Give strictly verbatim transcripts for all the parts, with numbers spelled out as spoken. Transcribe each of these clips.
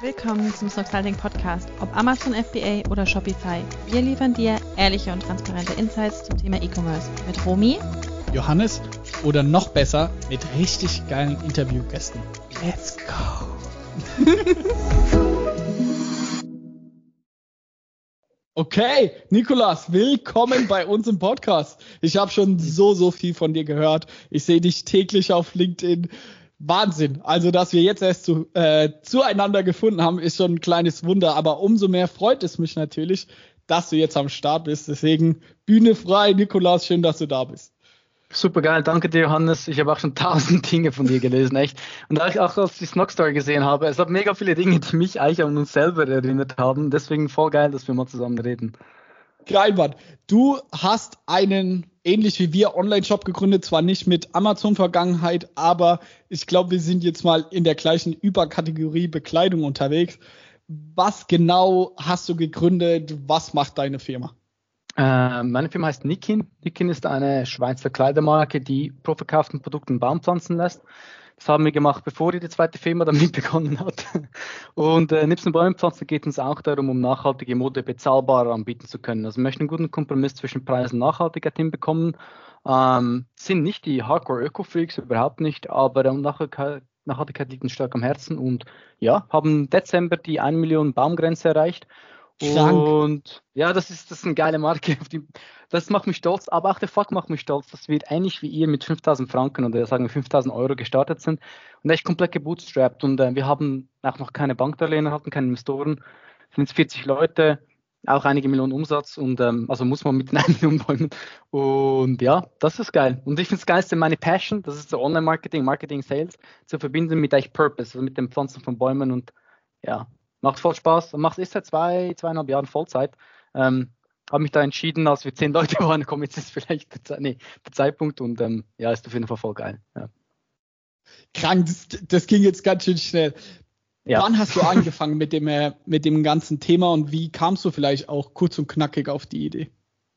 Willkommen zum Snoxalding Podcast, ob Amazon F B A oder Shopify. Wir liefern dir ehrliche und transparente Insights zum Thema E-Commerce mit Romy, Johannes oder noch besser mit richtig geilen Interviewgästen. Let's go! Okay, Nikolas, willkommen bei uns im Podcast. Ich habe schon so, so viel von dir gehört. Ich sehe dich täglich auf LinkedIn. Wahnsinn. Also, dass wir jetzt erst zu, äh, zueinander gefunden haben, ist schon ein kleines Wunder. Aber umso mehr freut es mich natürlich, dass du jetzt am Start bist. Deswegen Bühne frei, Nikolas, schön, dass du da bist. Super geil, danke dir, Johannes. Ich habe auch schon tausend Dinge von dir gelesen, echt. Und auch, auch als ich die Snox-Story gesehen habe, es hat mega viele Dinge, die mich eigentlich an uns selber erinnert haben. Deswegen voll geil, dass wir mal zusammen reden. Geil, Mann. Du hast einen, ähnlich wie wir, Online-Shop gegründet, zwar nicht mit Amazon-Vergangenheit, aber ich glaube, wir sind jetzt mal in der gleichen Überkategorie Bekleidung unterwegs. Was genau hast du gegründet? Was macht deine Firma? Äh, meine Firma heißt Nikin. Nikin ist eine Schweizer Kleidermarke, die pro verkauften Produkten Baum pflanzen lässt. Das haben wir gemacht, bevor die zweite Firma damit begonnen hat. Und äh, nebst den Bäumen pflanzen geht es uns auch darum, um nachhaltige Mode bezahlbarer anbieten zu können. Also wir möchten einen guten Kompromiss zwischen Preis und Nachhaltigkeit hinbekommen. Ähm, sind nicht die Hardcore-Öko-Freaks, überhaupt nicht, aber ähm, Nachhaltigkeit, Nachhaltigkeit liegt uns stark am Herzen. Und ja, haben im Dezember die eine Million Baumgrenze erreicht. Krank. Und ja, das ist, das ist eine geile Marke. Auf die, das macht mich stolz, aber auch der Fakt macht mich stolz, dass wir ähnlich wie ihr mit fünftausend Franken oder sagen wir fünftausend Euro gestartet sind und echt komplett gebootstrapped. Und äh, wir haben auch noch keine Bankdarlehen erhalten, keine Investoren. Es sind jetzt vierzig Leute, auch einige Millionen Umsatz und ähm, also muss man mit den einen Million bäumen. Und ja, das ist geil. Und ich finde das Geilste, meine Passion, das ist so Online-Marketing, Marketing, Sales, zu verbinden mit eigentlich Purpose, also mit dem Pflanzen von Bäumen und ja. Macht voll Spaß. Macht ist seit zwei, zweieinhalb Jahren Vollzeit. Ähm, habe mich da entschieden, als wir zehn Leute waren, komm, jetzt ist vielleicht der, Ze- nee, der Zeitpunkt und ähm, ja, ist auf jeden Fall voll geil. Ja. Krank, das, das ging jetzt ganz schön schnell. Ja. Wann hast du angefangen mit dem, äh, mit dem ganzen Thema und wie kamst du vielleicht auch kurz und knackig auf die Idee?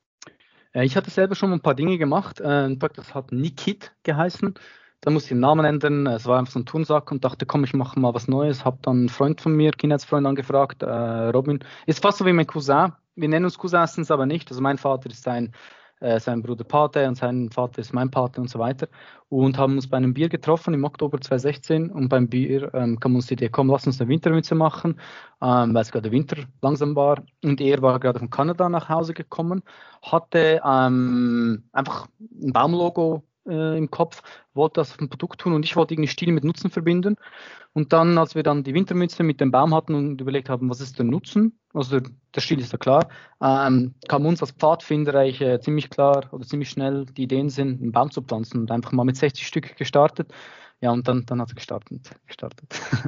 Äh, Ich hatte selber schon ein paar Dinge gemacht. Äh, Ein Projekt, das hat Nikit geheißen. Da musste ich den Namen ändern. Es war einfach so ein Turnsack und dachte, komm, ich mache mal was Neues. Hab dann einen Freund von mir, Kindheitsfreund, angefragt, äh, Robin. Ist fast so wie mein Cousin. Wir nennen uns Cousins, sind's aber nicht. Also mein Vater ist sein, äh, sein Bruder Pate und sein Vater ist mein Pate und so weiter. Und haben uns bei einem Bier getroffen im Oktober zwanzig sechzehn. Und beim Bier ähm, kam uns die Idee, komm, lass uns eine Wintermütze machen, ähm, weil es gerade Winter langsam war. Und er war gerade von Kanada nach Hause gekommen, hatte ähm, einfach ein Baumlogo äh, im Kopf, wollte das auf ein Produkt tun und ich wollte irgendwie Stil mit Nutzen verbinden. Und dann, als wir dann die Wintermütze mit dem Baum hatten und überlegt haben, was ist der Nutzen, also der, der Stil ist ja klar, ähm, kam uns als Pfadfinder eigentlich äh, ziemlich klar oder ziemlich schnell die Ideen sind, einen Baum zu pflanzen und einfach mal mit sechzig Stück gestartet. Ja, und dann, dann hat es gestartet. gestartet.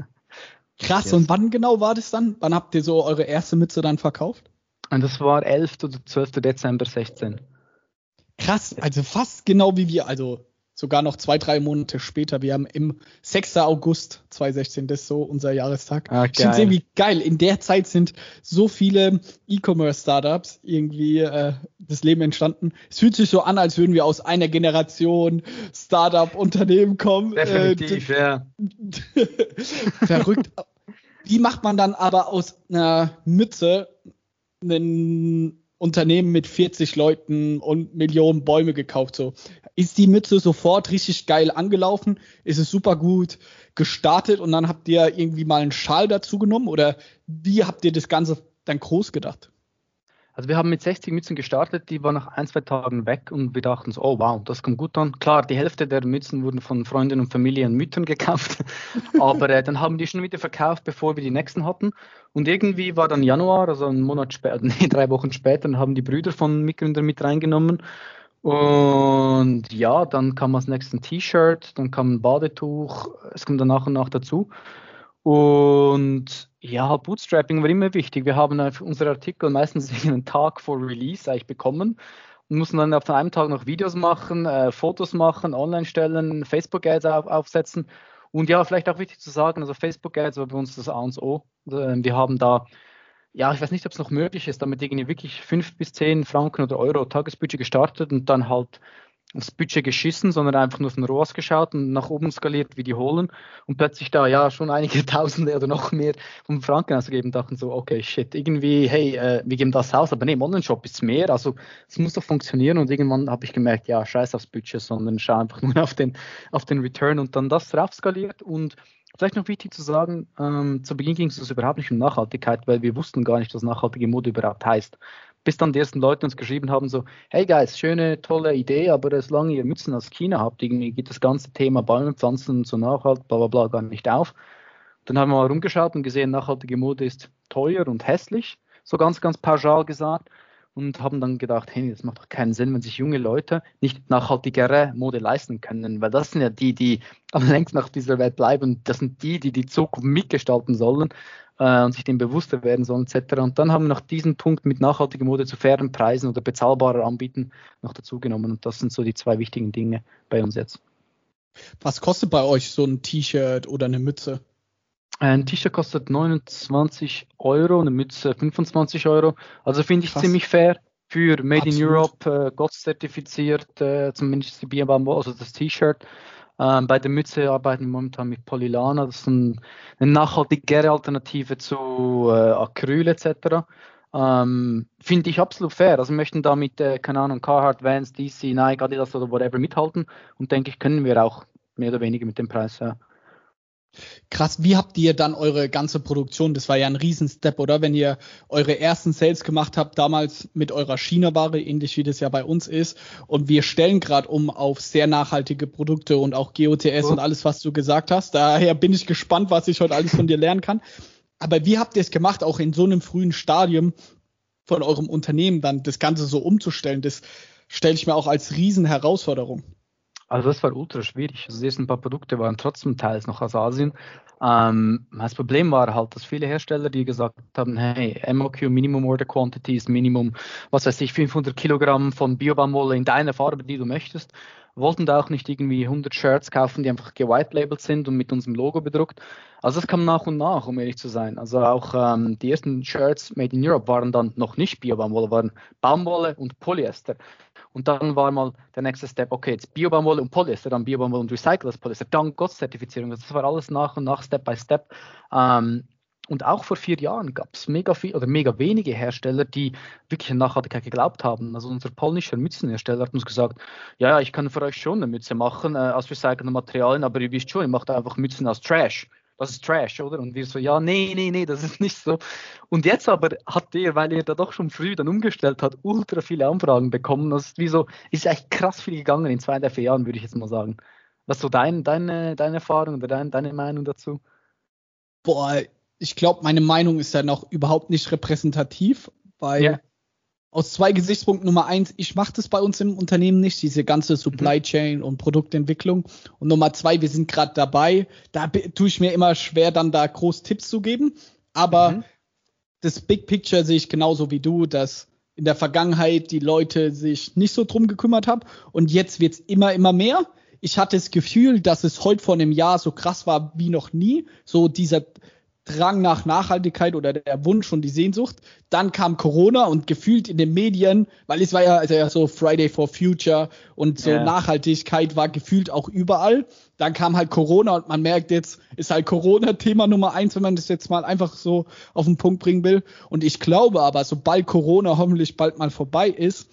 Krass, Yes. und wann genau war das dann? Wann habt ihr so eure erste Mütze dann verkauft? Und das war elfter oder zwölfter Dezember sechzehn. Krass, also fast genau wie wir, also sogar noch zwei, drei Monate später. Wir haben im sechsten August zwanzig sechzehn, das ist so unser Jahrestag. Ah, Ich finde es geil. irgendwie geil. In der Zeit sind so viele E-Commerce-Startups irgendwie äh, das Leben entstanden. Es fühlt sich so an, als würden wir aus einer Generation Startup-Unternehmen kommen. Definitiv, äh, ja. Verrückt. Wie macht man dann aber aus einer Mütze ein Unternehmen mit vierzig Leuten und Millionen Bäume gekauft? So, ist die Mütze sofort richtig geil angelaufen? Ist es super gut gestartet und dann habt ihr irgendwie mal einen Schal dazu genommen? Oder wie habt ihr das Ganze dann groß gedacht? Also wir haben mit sechzig Mützen gestartet, die waren nach ein, zwei Tagen weg und wir dachten so, oh wow, das kommt gut an. Klar, die Hälfte der Mützen wurden von Freunden und Familie und Müttern gekauft, aber äh, dann haben die schon wieder verkauft, bevor wir die nächsten hatten. Und irgendwie war dann Januar, also einen Monat später, nee, drei Wochen später, dann haben die Brüder von Mitgründern mit reingenommen. Und ja, dann kam als nächstes ein T-Shirt, dann kam ein Badetuch, es kommt dann nach und nach dazu. Und ja, Bootstrapping war immer wichtig. Wir haben einfach unsere Artikel meistens einen Tag vor Release eigentlich bekommen und mussten dann auf einem Tag noch Videos machen, äh, Fotos machen, online stellen, Facebook-Ads auf, aufsetzen. Und ja, vielleicht auch wichtig zu sagen, also Facebook-Ads war bei uns das A und O. Äh, Wir haben da, ja, ich weiß nicht, ob es noch möglich ist, damit irgendwie wirklich fünf bis zehn Franken oder Euro Tagesbudget gestartet und dann halt aufs Budget geschissen, sondern einfach nur auf den R O A S geschaut und nach oben skaliert wie die Holen und plötzlich da ja schon einige Tausende oder noch mehr vom Franken ausgegeben, dachten so, okay, shit, irgendwie, hey, äh, wir geben das aus, aber nee, im Online-Shop ist mehr, also es muss doch funktionieren und irgendwann habe ich gemerkt, ja, scheiß aufs Budget, sondern schau einfach nur auf den, auf den Return und dann das drauf skaliert und vielleicht noch wichtig zu sagen, ähm, zu Beginn ging es uns überhaupt nicht um Nachhaltigkeit, weil wir wussten gar nicht, was nachhaltige Mode überhaupt heißt. Bis dann die ersten Leute uns geschrieben haben, so, hey Guys, schöne, tolle Idee, aber solange ihr Mützen aus China habt, irgendwie geht das ganze Thema Bäume, Pflanzen, so nachhaltig, bla bla bla, gar nicht auf. Dann haben wir mal rumgeschaut und gesehen, nachhaltige Mode ist teuer und hässlich, so ganz, ganz pauschal gesagt. Und haben dann gedacht, hey, das macht doch keinen Sinn, wenn sich junge Leute nicht nachhaltigere Mode leisten können, weil das sind ja die, die am längsten auf dieser Welt bleiben. Das sind die, die die Zukunft mitgestalten sollen äh, und sich dem bewusster werden sollen, et cetera. Und dann haben wir noch diesen Punkt mit nachhaltiger Mode zu fairen Preisen oder bezahlbarer anbieten noch dazugenommen. Und das sind so die zwei wichtigen Dinge bei uns jetzt. Was kostet bei euch so ein T-Shirt oder eine Mütze? Ein T-Shirt kostet neunundzwanzig Euro, eine Mütze fünfundzwanzig Euro. Also finde ich Krass. ziemlich fair für Made Absolut. in Europe, äh, G O T S-zertifiziert, äh, zumindest die Biobaumwolle, also das T-Shirt. Ähm, bei der Mütze arbeiten wir momentan mit Polylana, das ist ein, eine nachhaltigere Alternative zu äh, Acryl et cetera. Ähm, finde ich absolut fair. Also wir möchten da mit, äh, keine Ahnung, Carhartt, Vans, D C, Nike, Adidas oder whatever mithalten und denke ich, können wir auch mehr oder weniger mit dem Preis. Ja. Krass, wie habt ihr dann eure ganze Produktion, das war ja ein Riesenstep, oder? Wenn ihr eure ersten Sales gemacht habt, damals mit eurer China-Ware, ähnlich wie das ja bei uns ist, und wir stellen gerade um auf sehr nachhaltige Produkte und auch G O T S oh. und alles, was du gesagt hast. Daher bin ich gespannt, was ich heute alles von dir lernen kann. Aber wie habt ihr es gemacht, auch in so einem frühen Stadium von eurem Unternehmen dann das Ganze so umzustellen? Das stelle ich mir auch als Riesenherausforderung. Also das war ultra schwierig. Also die ersten paar Produkte waren trotzdem teils noch aus Asien. Ähm, das Problem war halt, dass viele Hersteller, die gesagt haben, hey, M O Q, Minimum Order Quantity ist Minimum, was weiß ich, fünfhundert Kilogramm von Biobaumwolle in deiner Farbe, die du möchtest, wollten da auch nicht irgendwie hundert Shirts kaufen, die einfach gewhite-labelt sind und mit unserem Logo bedruckt. Also das kam nach und nach, um ehrlich zu sein. Also auch ähm, die ersten Shirts made in Europe waren dann noch nicht Biobaumwolle, waren Baumwolle und Polyester. Und dann war mal der nächste Step, okay, jetzt Biobaumwolle und Polyester, dann Biobaumwolle und recyceltes Polyester, dann G O T S-Zertifizierung. Das war alles nach und nach, Step by Step. Ähm, und auch vor vier Jahren gab es mega viel oder mega wenige Hersteller, die wirklich an Nachhaltigkeit geglaubt haben. Also unser polnischer Mützenhersteller hat uns gesagt, ja, ja, ich kann für euch schon eine Mütze machen äh, aus recycelten Materialien, aber ihr wisst schon, ihr macht einfach Mützen aus Trash. Das ist Trash, oder? Und wir so, ja, nee, nee, nee, das ist nicht so. Und jetzt aber hat der, weil er da doch schon früh dann umgestellt hat, ultra viele Anfragen bekommen. Das ist wie so, ist echt krass viel gegangen in zwei, drei, vier Jahren, würde ich jetzt mal sagen. Was ist so dein, deine, deine Erfahrung oder dein, deine Meinung dazu? Boah, ich glaube, meine Meinung ist ja noch überhaupt nicht repräsentativ, weil ja. Aus zwei Gesichtspunkten. Nummer eins, ich mache das bei uns im Unternehmen nicht, diese ganze Supply Chain und Produktentwicklung. Und Nummer zwei, wir sind gerade dabei. Da tue ich mir immer schwer, dann da groß Tipps zu geben. Aber mhm. das Big Picture sehe ich genauso wie du, dass in der Vergangenheit die Leute sich nicht so drum gekümmert haben. Und jetzt wird's immer, immer mehr. Ich hatte das Gefühl, dass es heute vor einem Jahr so krass war wie noch nie. So dieser Drang nach Nachhaltigkeit oder der Wunsch und die Sehnsucht. Dann kam Corona und gefühlt in den Medien, weil es war ja, also ja so Friday for Future und so yeah. Nachhaltigkeit war gefühlt auch überall. Dann kam halt Corona und man merkt jetzt, ist halt Corona Thema Nummer eins, wenn man das jetzt mal einfach so auf den Punkt bringen will. Und ich glaube aber, sobald Corona hoffentlich bald mal vorbei ist,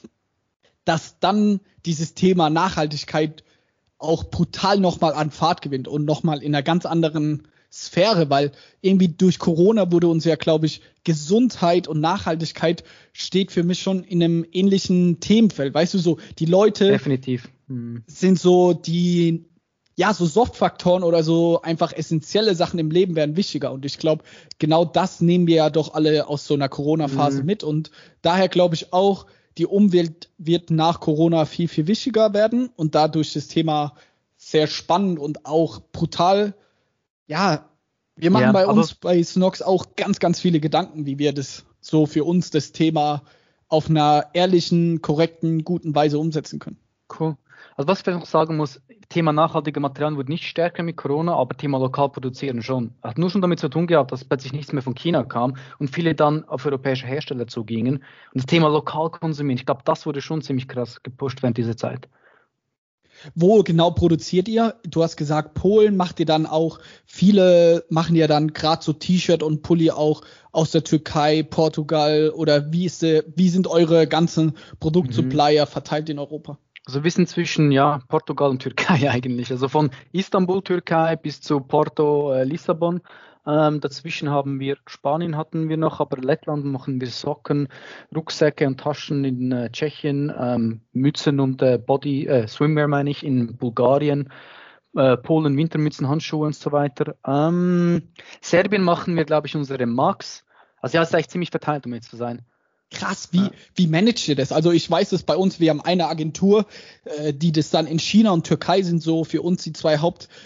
dass dann dieses Thema Nachhaltigkeit auch brutal nochmal an Fahrt gewinnt und nochmal in einer ganz anderen Sphäre, weil irgendwie durch Corona wurde uns ja, glaube ich, Gesundheit und Nachhaltigkeit steht für mich schon in einem ähnlichen Themenfeld. Weißt du, so die Leute definitiv hm. sind so die, ja, so Softfaktoren oder so einfach essentielle Sachen im Leben werden wichtiger. Und ich glaube, genau das nehmen wir ja doch alle aus so einer Corona-Phase hm. mit. Und daher glaube ich auch, die Umwelt wird nach Corona viel, viel wichtiger werden und dadurch das Thema sehr spannend und auch brutal. Ja, wir machen ja, bei uns bei Snox auch ganz, ganz viele Gedanken, wie wir das so für uns das Thema auf einer ehrlichen, korrekten, guten Weise umsetzen können. Cool. Also was ich noch sagen muss, Thema nachhaltige Materialien wurde nicht stärker mit Corona, aber Thema lokal produzieren schon. Hat nur schon damit zu tun gehabt, dass plötzlich nichts mehr von China kam und viele dann auf europäische Hersteller zugingen. Und das Thema lokal konsumieren, ich glaube, das wurde schon ziemlich krass gepusht während dieser Zeit. Wo genau produziert ihr? Du hast gesagt, Polen. Macht ihr dann auch, viele machen ja dann gerade so T-Shirt und Pulli auch aus der Türkei, Portugal, oder wie ist der, wie sind eure ganzen Produktsupplier verteilt in Europa? Also wir sind zwischen ja, Portugal und Türkei eigentlich. Also von Istanbul, Türkei bis zu Porto, äh, Lissabon. Ähm, dazwischen haben wir, Spanien hatten wir noch, aber Lettland machen wir Socken, Rucksäcke und Taschen in äh, Tschechien, ähm, Mützen und äh, Body, äh, Swimwear meine ich, in Bulgarien, äh, Polen, Wintermützen, Handschuhe und so weiter. Ähm, Serbien machen wir, glaube ich, unsere Max. Also ja, es ist eigentlich ziemlich verteilt, um jetzt zu sein. Krass, wie, wie managt ihr das? Also ich weiß es bei uns, wir haben eine Agentur, äh, die das dann in China und Türkei sind so für uns die zwei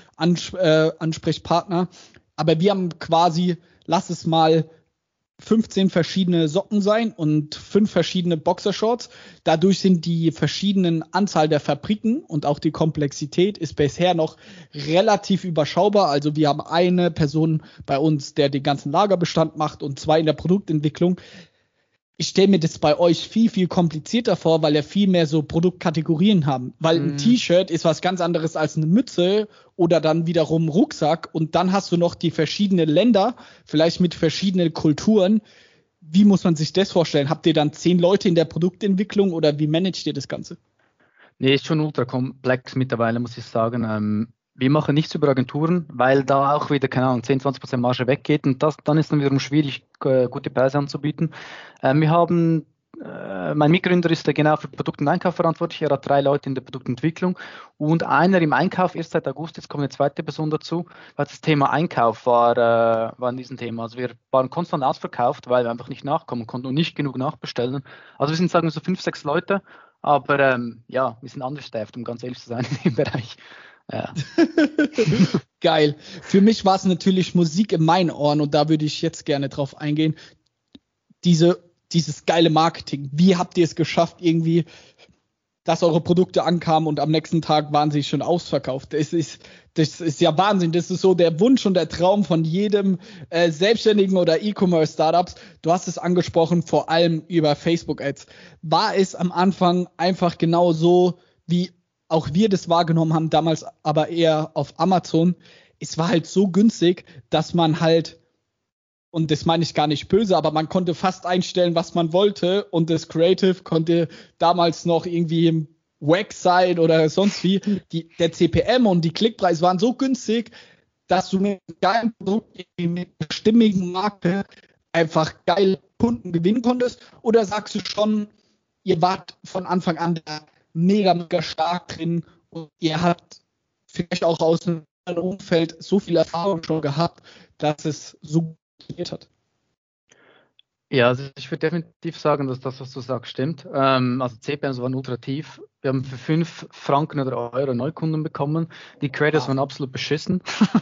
Hauptansprechpartner. Aber wir haben quasi, lass es mal fünfzehn verschiedene Socken sein und fünf verschiedene Boxershorts. Dadurch sind die verschiedenen Anzahl der Fabriken und auch die Komplexität ist bisher noch relativ überschaubar. Also wir haben eine Person bei uns, der den ganzen Lagerbestand macht und zwei in der Produktentwicklung. Ich stelle mir das bei euch viel, viel komplizierter vor, weil ihr viel mehr so Produktkategorien haben. Weil ein mm. T-Shirt ist was ganz anderes als eine Mütze oder dann wiederum Rucksack. Und dann hast du noch die verschiedenen Länder, vielleicht mit verschiedenen Kulturen. Wie muss man sich das vorstellen? Habt ihr dann zehn Leute in der Produktentwicklung oder wie managt ihr das Ganze? Nee, ist schon ultra komplex mittlerweile, muss ich sagen. Ähm, wir machen nichts über Agenturen, weil da auch wieder, keine Ahnung, zehn, zwanzig Prozent Marge weggeht und das, dann ist dann wiederum schwierig, äh, gute Preise anzubieten. Ähm, wir haben, äh, mein Mitgründer ist genau für Produkt- und Einkauf verantwortlich, er hat drei Leute in der Produktentwicklung und einer im Einkauf, erst seit August, jetzt kommt eine zweite Person dazu, weil das Thema Einkauf war, äh, war in diesem Thema. Also wir waren konstant ausverkauft, weil wir einfach nicht nachkommen konnten und nicht genug nachbestellen. Also wir sind, sagen wir so, fünf, sechs Leute, aber ähm, ja, wir sind understaffed, um ganz ehrlich zu sein in dem Bereich. Ja. Geil. Für mich war es natürlich Musik in meinen Ohren und da würde ich jetzt gerne drauf eingehen. Diese, dieses geile Marketing. Wie habt ihr es geschafft, irgendwie, dass eure Produkte ankamen und am nächsten Tag waren sie schon ausverkauft? Das ist, das ist ja Wahnsinn. Das ist so der Wunsch und der Traum von jedem äh, Selbstständigen oder E-Commerce-Startups. Du hast es angesprochen, vor allem über Facebook-Ads. War es am Anfang einfach genau so, wie auch wir das wahrgenommen haben, damals aber eher auf Amazon, es war halt so günstig, dass man halt, und das meine ich gar nicht böse, aber man konnte fast einstellen, was man wollte und das Creative konnte damals noch irgendwie im Wax sein oder sonst wie. Die, der C P M und die Klickpreise waren so günstig, dass du mit einem geilen Produkt mit einer stimmigen Marke einfach geile Kunden gewinnen konntest. Oder sagst du schon, ihr wart von Anfang an da mega, mega stark drin und ihr habt vielleicht auch aus einem Umfeld so viel Erfahrung schon gehabt, dass es so funktioniert hat? Ja, also ich würde definitiv sagen, dass das, was du sagst, stimmt. Ähm, also C P Ms waren ultra tief. Wir haben für fünf Franken oder Euro Neukunden bekommen. Die Creators wow. waren absolut beschissen.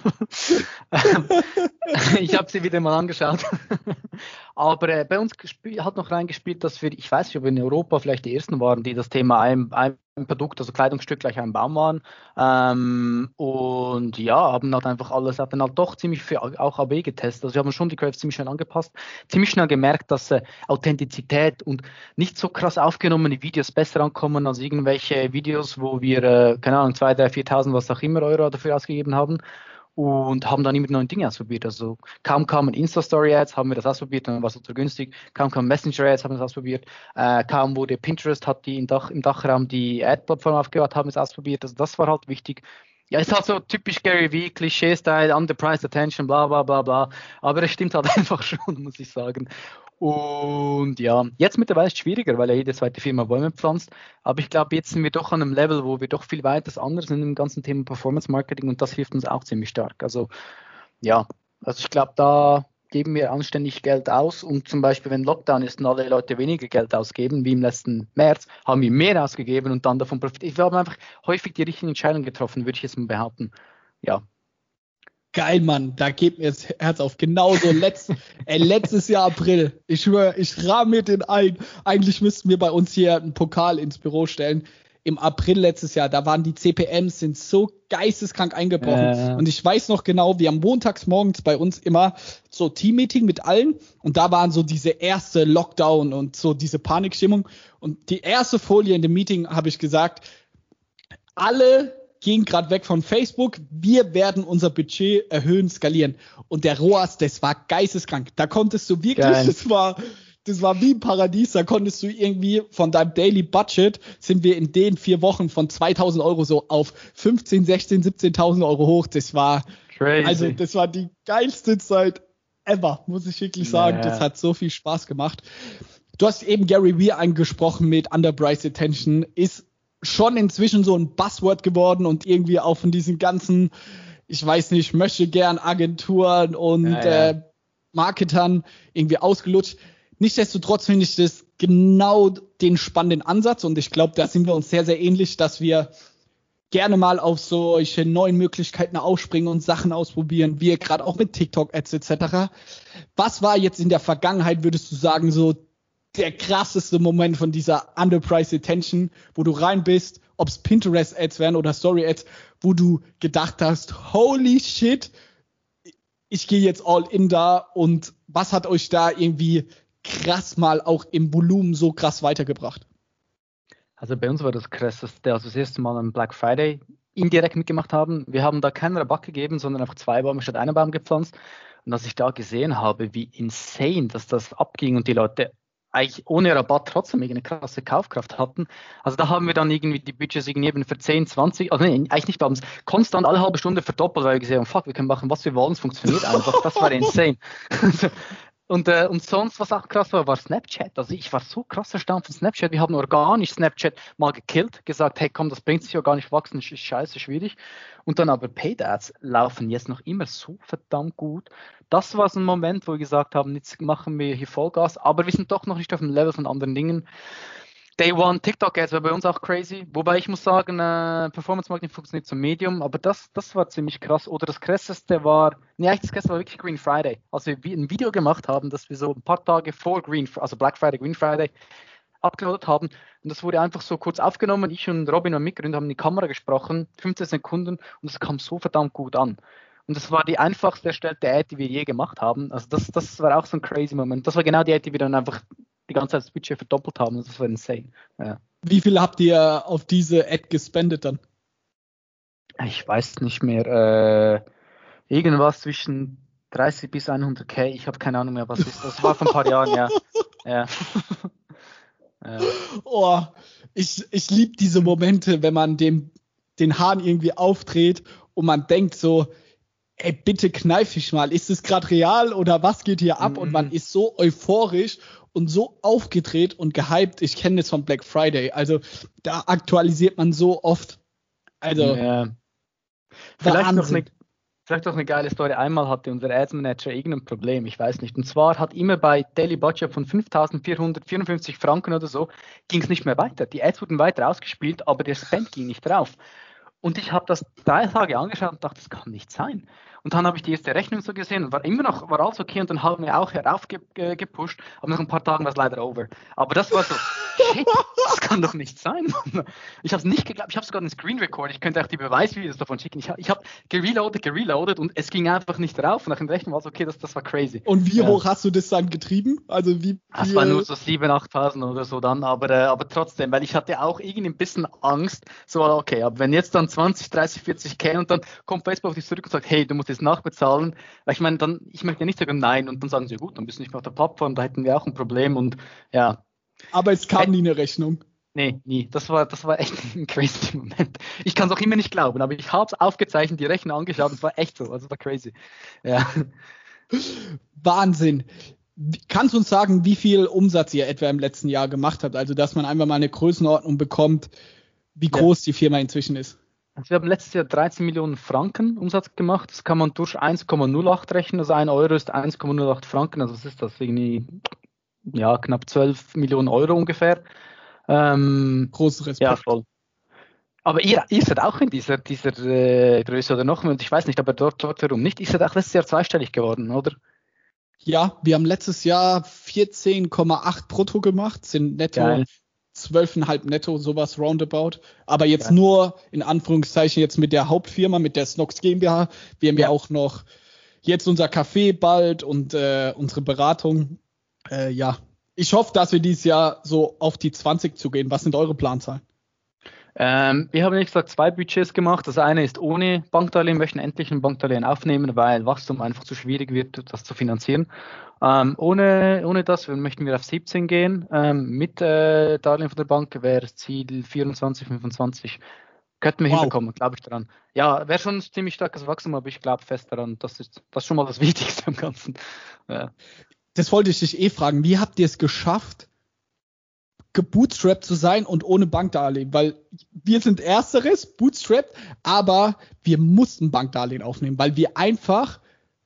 Ich habe sie wieder mal angeschaut. Aber äh, bei uns hat noch reingespielt, dass wir, ich weiß nicht, ob wir in Europa vielleicht die ersten waren, die das Thema ein, ein Produkt, also Kleidungsstück gleich ein Baum waren. Ähm, und ja, haben halt einfach alles, haben halt doch ziemlich viel auch A B getestet. Also wir haben schon die Creatives ziemlich schnell angepasst, ziemlich schnell gemerkt, dass äh, Authentizität und nicht so krass aufgenommene Videos besser ankommen als irgendwelche Videos, wo wir, äh, keine Ahnung, zwei, drei, viertausend, was auch immer Euro dafür ausgegeben haben. Und haben dann immer neue Dinge ausprobiert. Also kaum kamen Insta-Story-Ads, haben wir das ausprobiert, dann war es ultra günstig. Kaum kamen Messenger-Ads, haben wir das ausprobiert. Äh, kaum wurde Pinterest, hat die im, Dach, im Dachraum die Ad-Plattform aufgehört, haben wir es ausprobiert. Also das war halt wichtig. Ja, ist halt so typisch Gary Vee, Klischee-Style, underpriced attention, bla bla bla bla. Aber es stimmt halt einfach schon, muss ich sagen. Und ja, jetzt mittlerweile ist es schwieriger, weil ja jede zweite Firma Bäume pflanzt. Aber ich glaube, jetzt sind wir doch an einem Level, wo wir doch viel weiter anders sind im ganzen Thema Performance Marketing und das hilft uns auch ziemlich stark. Also ja, also ich glaube, da geben wir anständig Geld aus und zum Beispiel, wenn Lockdown ist und alle Leute weniger Geld ausgeben, wie im letzten März, haben wir mehr ausgegeben und dann davon profitiert. Wir haben einfach häufig die richtigen Entscheidungen getroffen, würde ich jetzt mal behaupten. Ja. Geil, Mann, da geht mir das Herz auf. Genauso letzt, ey, letztes Jahr April. Ich schwöre, ich rahm mir den ein. Eigentlich müssten wir bei uns hier einen Pokal ins Büro stellen. Im April letztes Jahr, da waren die C P Ms sind so geisteskrank eingebrochen. Äh. Und ich weiß noch genau, wir haben montags morgens bei uns immer so Team-Meeting mit allen. Und da waren so diese erste Lockdown und so diese Panikstimmung. Und die erste Folie in dem Meeting habe ich gesagt, alle gehen gerade weg von Facebook, wir werden unser Budget erhöhen, skalieren. Und der R O A S, das war geisteskrank. Da konntest du wirklich, Geil. das war, das war wie ein Paradies, da konntest du irgendwie von deinem Daily Budget, sind wir in den vier Wochen von zweitausend Euro so auf fünfzehn, sechzehn, siebzehntausend Euro hoch. Das war, Crazy. also das war die geilste Zeit ever, muss ich wirklich sagen. Yeah. Das hat so viel Spaß gemacht. Du hast eben Gary Vee angesprochen mit Underpriced Attention, ist schon inzwischen so ein Buzzword geworden und irgendwie auch von diesen ganzen, ich weiß nicht, möchte gern Agenturen und ja, ja. Äh, Marketern irgendwie ausgelutscht. Nichtsdestotrotz finde ich das genau den spannenden Ansatz und ich glaube, da sind wir uns sehr, sehr ähnlich, dass wir gerne mal auf solche neuen Möglichkeiten aufspringen und Sachen ausprobieren, wir gerade auch mit TikTok-Ads et cetera. Was war jetzt in der Vergangenheit, würdest du sagen, so der krasseste Moment von dieser Underpriced Attention, wo du rein bist, ob es Pinterest-Ads wären oder Story-Ads, wo du gedacht hast, holy shit, ich gehe jetzt all in da und was hat euch da irgendwie krass mal auch im Volumen so krass weitergebracht? Also bei uns war das krasseste, als wir das erste Mal am Black Friday indirekt mitgemacht haben. Wir haben da keinen Rabatt gegeben, sondern einfach zwei Bäume statt einen Baum gepflanzt. Und als ich da gesehen habe, wie insane, dass das abging und die Leute eigentlich ohne Rabatt trotzdem eine krasse Kaufkraft hatten. Also da haben wir dann irgendwie die Budgets irgendwie für zehn, zwanzig, also nee, eigentlich nicht, wir haben es konstant alle halbe Stunde verdoppelt, weil wir gesehen haben, fuck, wir können machen, was wir wollen, es funktioniert einfach. Das war insane. Und, äh, und sonst, was auch krass war, war Snapchat. Also ich war so krass erstaunt von Snapchat. Wir haben organisch Snapchat mal gekillt, gesagt, hey komm, das bringt sich organisch wachsen, das ist scheiße schwierig. Und dann aber Paid Ads laufen jetzt noch immer so verdammt gut. Das war so ein Moment, wo wir gesagt haben, jetzt machen wir hier Vollgas, aber wir sind doch noch nicht auf dem Level von anderen Dingen. Day One TikTok Ads war bei uns auch crazy, wobei ich muss sagen, äh, Performance Marketing funktioniert zum Medium, aber das, das war ziemlich krass. Oder das krasseste war, nee, eigentlich das krasseste war wirklich Green Friday. Als wir ein Video gemacht haben, dass wir so ein paar Tage vor Green, also Black Friday, Green Friday abgeloadet haben und das wurde einfach so kurz aufgenommen. Ich und Robin und Mitgründer haben in die Kamera gesprochen, fünfzehn Sekunden und es kam so verdammt gut an. Und das war die einfachste erstellte Ad, die wir je gemacht haben. Also das, das war auch so ein crazy Moment. Das war genau die Ad, die wir dann einfach die ganze Zeit das Budget verdoppelt haben. Das war insane. Ja. Wie viel habt ihr auf diese Ad gespendet dann? Ich weiß nicht mehr. Äh, irgendwas zwischen dreißig bis hundert K. Ich habe keine Ahnung mehr, was ist. Das war vor ein paar Jahren, ja. ja. ja. Oh, ich, ich liebe diese Momente, wenn man dem, den Hahn irgendwie aufdreht und man denkt so, ey, bitte kneif ich mal, ist es gerade real oder was geht hier ab? Mhm. Und man ist so euphorisch und so aufgedreht und gehypt. Ich kenne das von Black Friday. Also da aktualisiert man so oft. Also ja. Vielleicht noch eine, vielleicht noch eine geile Story. Einmal hatte unser Ads Manager irgendein Problem, ich weiß nicht. Und zwar hat immer bei Daily Budget von fünftausendvierhundertvierundfünfzig Franken oder so, ging es nicht mehr weiter. Die Ads wurden weiter ausgespielt, aber der Spend ging nicht drauf. Und ich habe das drei Tage angeschaut und dachte, das kann nicht sein. Und dann habe ich die erste Rechnung so gesehen und war immer noch, war alles okay und dann haben wir auch heraufgepusht, aber nach ein paar Tagen war es leider over. Aber das war so, shit, das kann doch nicht sein. Ich habe es nicht geglaubt, ich habe sogar einen Screen Record, ich könnte auch die Beweisvideos davon schicken. Ich habe ich hab gereloadet, gereloadet und es ging einfach nicht drauf. Und nach dem Rechnung war es okay, das, das war crazy. Und wie ja. hoch hast du das dann getrieben? Also wie? Das war nur so siebentausend, achttausend oder so dann, aber, äh, aber trotzdem, weil ich hatte auch irgendwie ein bisschen Angst, so okay, aber wenn jetzt dann zwanzig, dreißig, vierzig K und dann kommt Facebook auf dich zurück und sagt, hey, du musst jetzt nachbezahlen, weil ich meine, dann, ich möchte ja nicht sagen nein und dann sagen sie, ja gut, dann bist du nicht mehr auf der Plattform, da hätten wir auch ein Problem und ja. Aber es kam nie eine Rechnung. Nee, nie. Das war, das war echt ein crazy Moment. Ich kann es auch immer nicht glauben, aber ich habe es aufgezeichnet, die Rechnung angeschaut und es war echt so, also es war crazy. Ja. Wahnsinn. Kannst du uns sagen, wie viel Umsatz ihr etwa im letzten Jahr gemacht habt? Also, dass man einfach mal eine Größenordnung bekommt, wie groß ja. die Firma inzwischen ist. Also wir haben letztes Jahr dreizehn Millionen Franken Umsatz gemacht. Das kann man durch eins Komma null acht rechnen. Also ein Euro ist eins Komma null acht Franken. Also was ist das? Irgendwie ja, knapp zwölf Millionen Euro ungefähr. Ähm, Großes Respekt. Ja, voll. Aber ihr, ihr seid auch in dieser, dieser äh, Größe oder noch mehr. Und ich weiß nicht, aber dort, dort herum nicht. Ihr seid auch letztes Jahr zweistellig geworden, oder? Ja, wir haben letztes Jahr vierzehn Komma acht brutto gemacht, sind netto Geil. zwölf Komma fünf netto, sowas roundabout. Aber jetzt ja. nur, in Anführungszeichen, jetzt mit der Hauptfirma, mit der Snox GmbH. Wir haben ja, ja auch noch jetzt unser Café bald und äh, unsere Beratung. Äh, ja, ich hoffe, dass wir dieses Jahr so auf die zwanzig zugehen. Was sind eure Planzahlen? Ähm, wir haben, wie gesagt, zwei Budgets gemacht. Das eine ist ohne Bankdarlehen, möchten endlich ein Bankdarlehen aufnehmen, weil Wachstum einfach zu schwierig wird, das zu finanzieren. Ähm, ohne, ohne das möchten wir auf siebzehn gehen. Ähm, mit äh, Darlehen von der Bank wäre das Ziel vierundzwanzig, fünfundzwanzig. Könnten wir Wow. hinbekommen, glaube ich daran. Ja, wäre schon ein ziemlich starkes Wachstum, aber ich glaube fest daran. Das ist, das ist schon mal das Wichtigste am Ganzen. Ja. Das wollte ich dich eh fragen. Wie habt ihr es geschafft, gebootstrapped zu sein und ohne Bankdarlehen? Weil wir sind Ersteres, bootstrapped, aber wir mussten Bankdarlehen aufnehmen, weil wir einfach,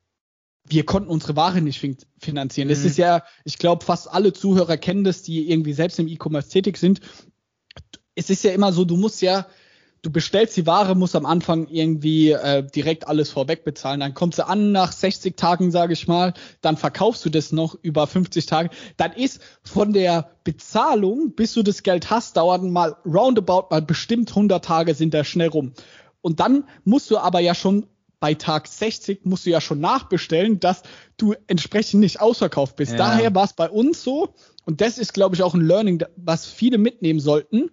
wir konnten unsere Ware nicht fin- finanzieren. Es Mhm. ist ja, ich glaube, fast alle Zuhörer kennen das, die irgendwie selbst im E-Commerce tätig sind. Es ist ja immer so, du musst ja, du bestellst die Ware, musst am Anfang irgendwie äh, direkt alles vorweg bezahlen. Dann kommt sie an nach sechzig Tagen, sage ich mal. Dann verkaufst du das noch über fünfzig Tage. Dann ist von der Bezahlung, bis du das Geld hast, dauern mal roundabout mal bestimmt hundert Tage sind da schnell rum. Und dann musst du aber ja schon bei Tag sechzig musst du ja schon nachbestellen, dass du entsprechend nicht ausverkauft bist. Ja. Daher war es bei uns so. Und das ist, glaube ich, auch ein Learning, was viele mitnehmen sollten.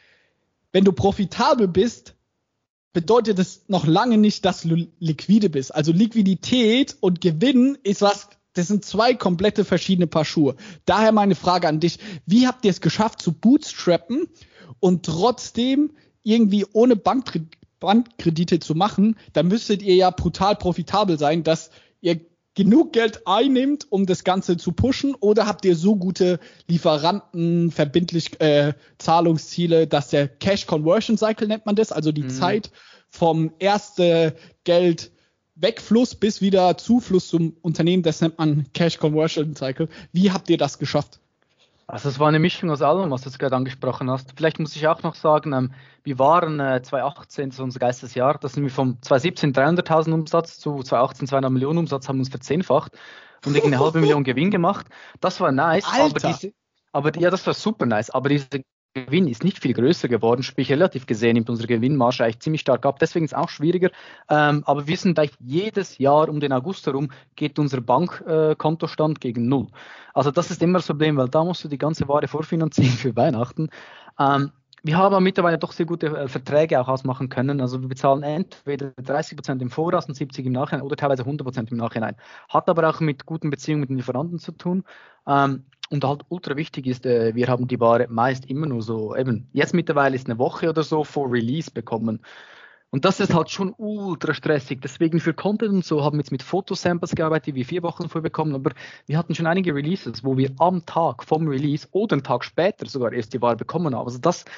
Wenn du profitabel bist, bedeutet das noch lange nicht, dass du liquide bist. Also Liquidität und Gewinn ist was, das sind zwei komplette verschiedene Paar Schuhe. Daher meine Frage an dich, wie habt ihr es geschafft zu bootstrappen und trotzdem irgendwie ohne Bankkredite Bankkredite zu machen? Dann müsstet ihr ja brutal profitabel sein, dass ihr genug Geld einnimmt, um das Ganze zu pushen, oder habt ihr so gute Lieferanten, verbindlich äh, Zahlungsziele, dass der Cash Conversion Cycle nennt man das, also die Mhm. Zeit vom erste Geld Wegfluss bis wieder Zufluss zum Unternehmen, das nennt man Cash Conversion Cycle. Wie habt ihr das geschafft? Also es war eine Mischung aus allem, was du jetzt gerade angesprochen hast. Vielleicht muss ich auch noch sagen, ähm, wir waren äh, zwanzig achtzehn, so unser Geistesjahr, da sind wir vom zwanzig siebzehn dreihunderttausend Umsatz zu zwanzig achtzehn zweieinhalb Millionen Umsatz, haben uns verzehnfacht und irgendwie eine halbe Million Gewinn gemacht. Das war nice, aber Alter! diese, aber die- ja, das war super nice, aber dieser Gewinn ist nicht viel größer geworden, sprich relativ gesehen nimmt unsere Gewinnmarge eigentlich ziemlich stark ab, deswegen ist es auch schwieriger, ähm, aber wir sind eigentlich jedes Jahr um den August herum geht unser Bankkontostand äh, gegen Null. Also das ist immer das Problem, weil da musst du die ganze Ware vorfinanzieren für Weihnachten. Ähm, wir haben aber mittlerweile doch sehr gute äh, Verträge auch ausmachen können, also wir bezahlen entweder dreißig Prozent im Voraus und siebzig im Nachhinein oder teilweise hundert Prozent im Nachhinein. Hat aber auch mit guten Beziehungen mit den Lieferanten zu tun. Ähm, Und halt ultra wichtig ist, äh, wir haben die Ware meist immer nur so, eben, jetzt mittlerweile ist eine Woche oder so vor Release bekommen. Und das ist halt schon ultra stressig. Deswegen für Content und so haben wir jetzt mit Fotosamples gearbeitet, die wir vier Wochen vorher bekommen. Aber wir hatten schon einige Releases, wo wir am Tag vom Release oder einen Tag später sogar erst die Ware bekommen haben. Also das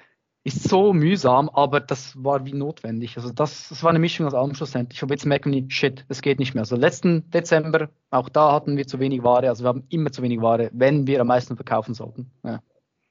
ist so mühsam, aber das war wie notwendig. Also das, das war eine Mischung aus allem schlussendlich. Aber jetzt merken wir, shit, es geht nicht mehr. Also letzten Dezember, auch da hatten wir zu wenig Ware. Also wir haben immer zu wenig Ware, wenn wir am meisten verkaufen sollten. Ja.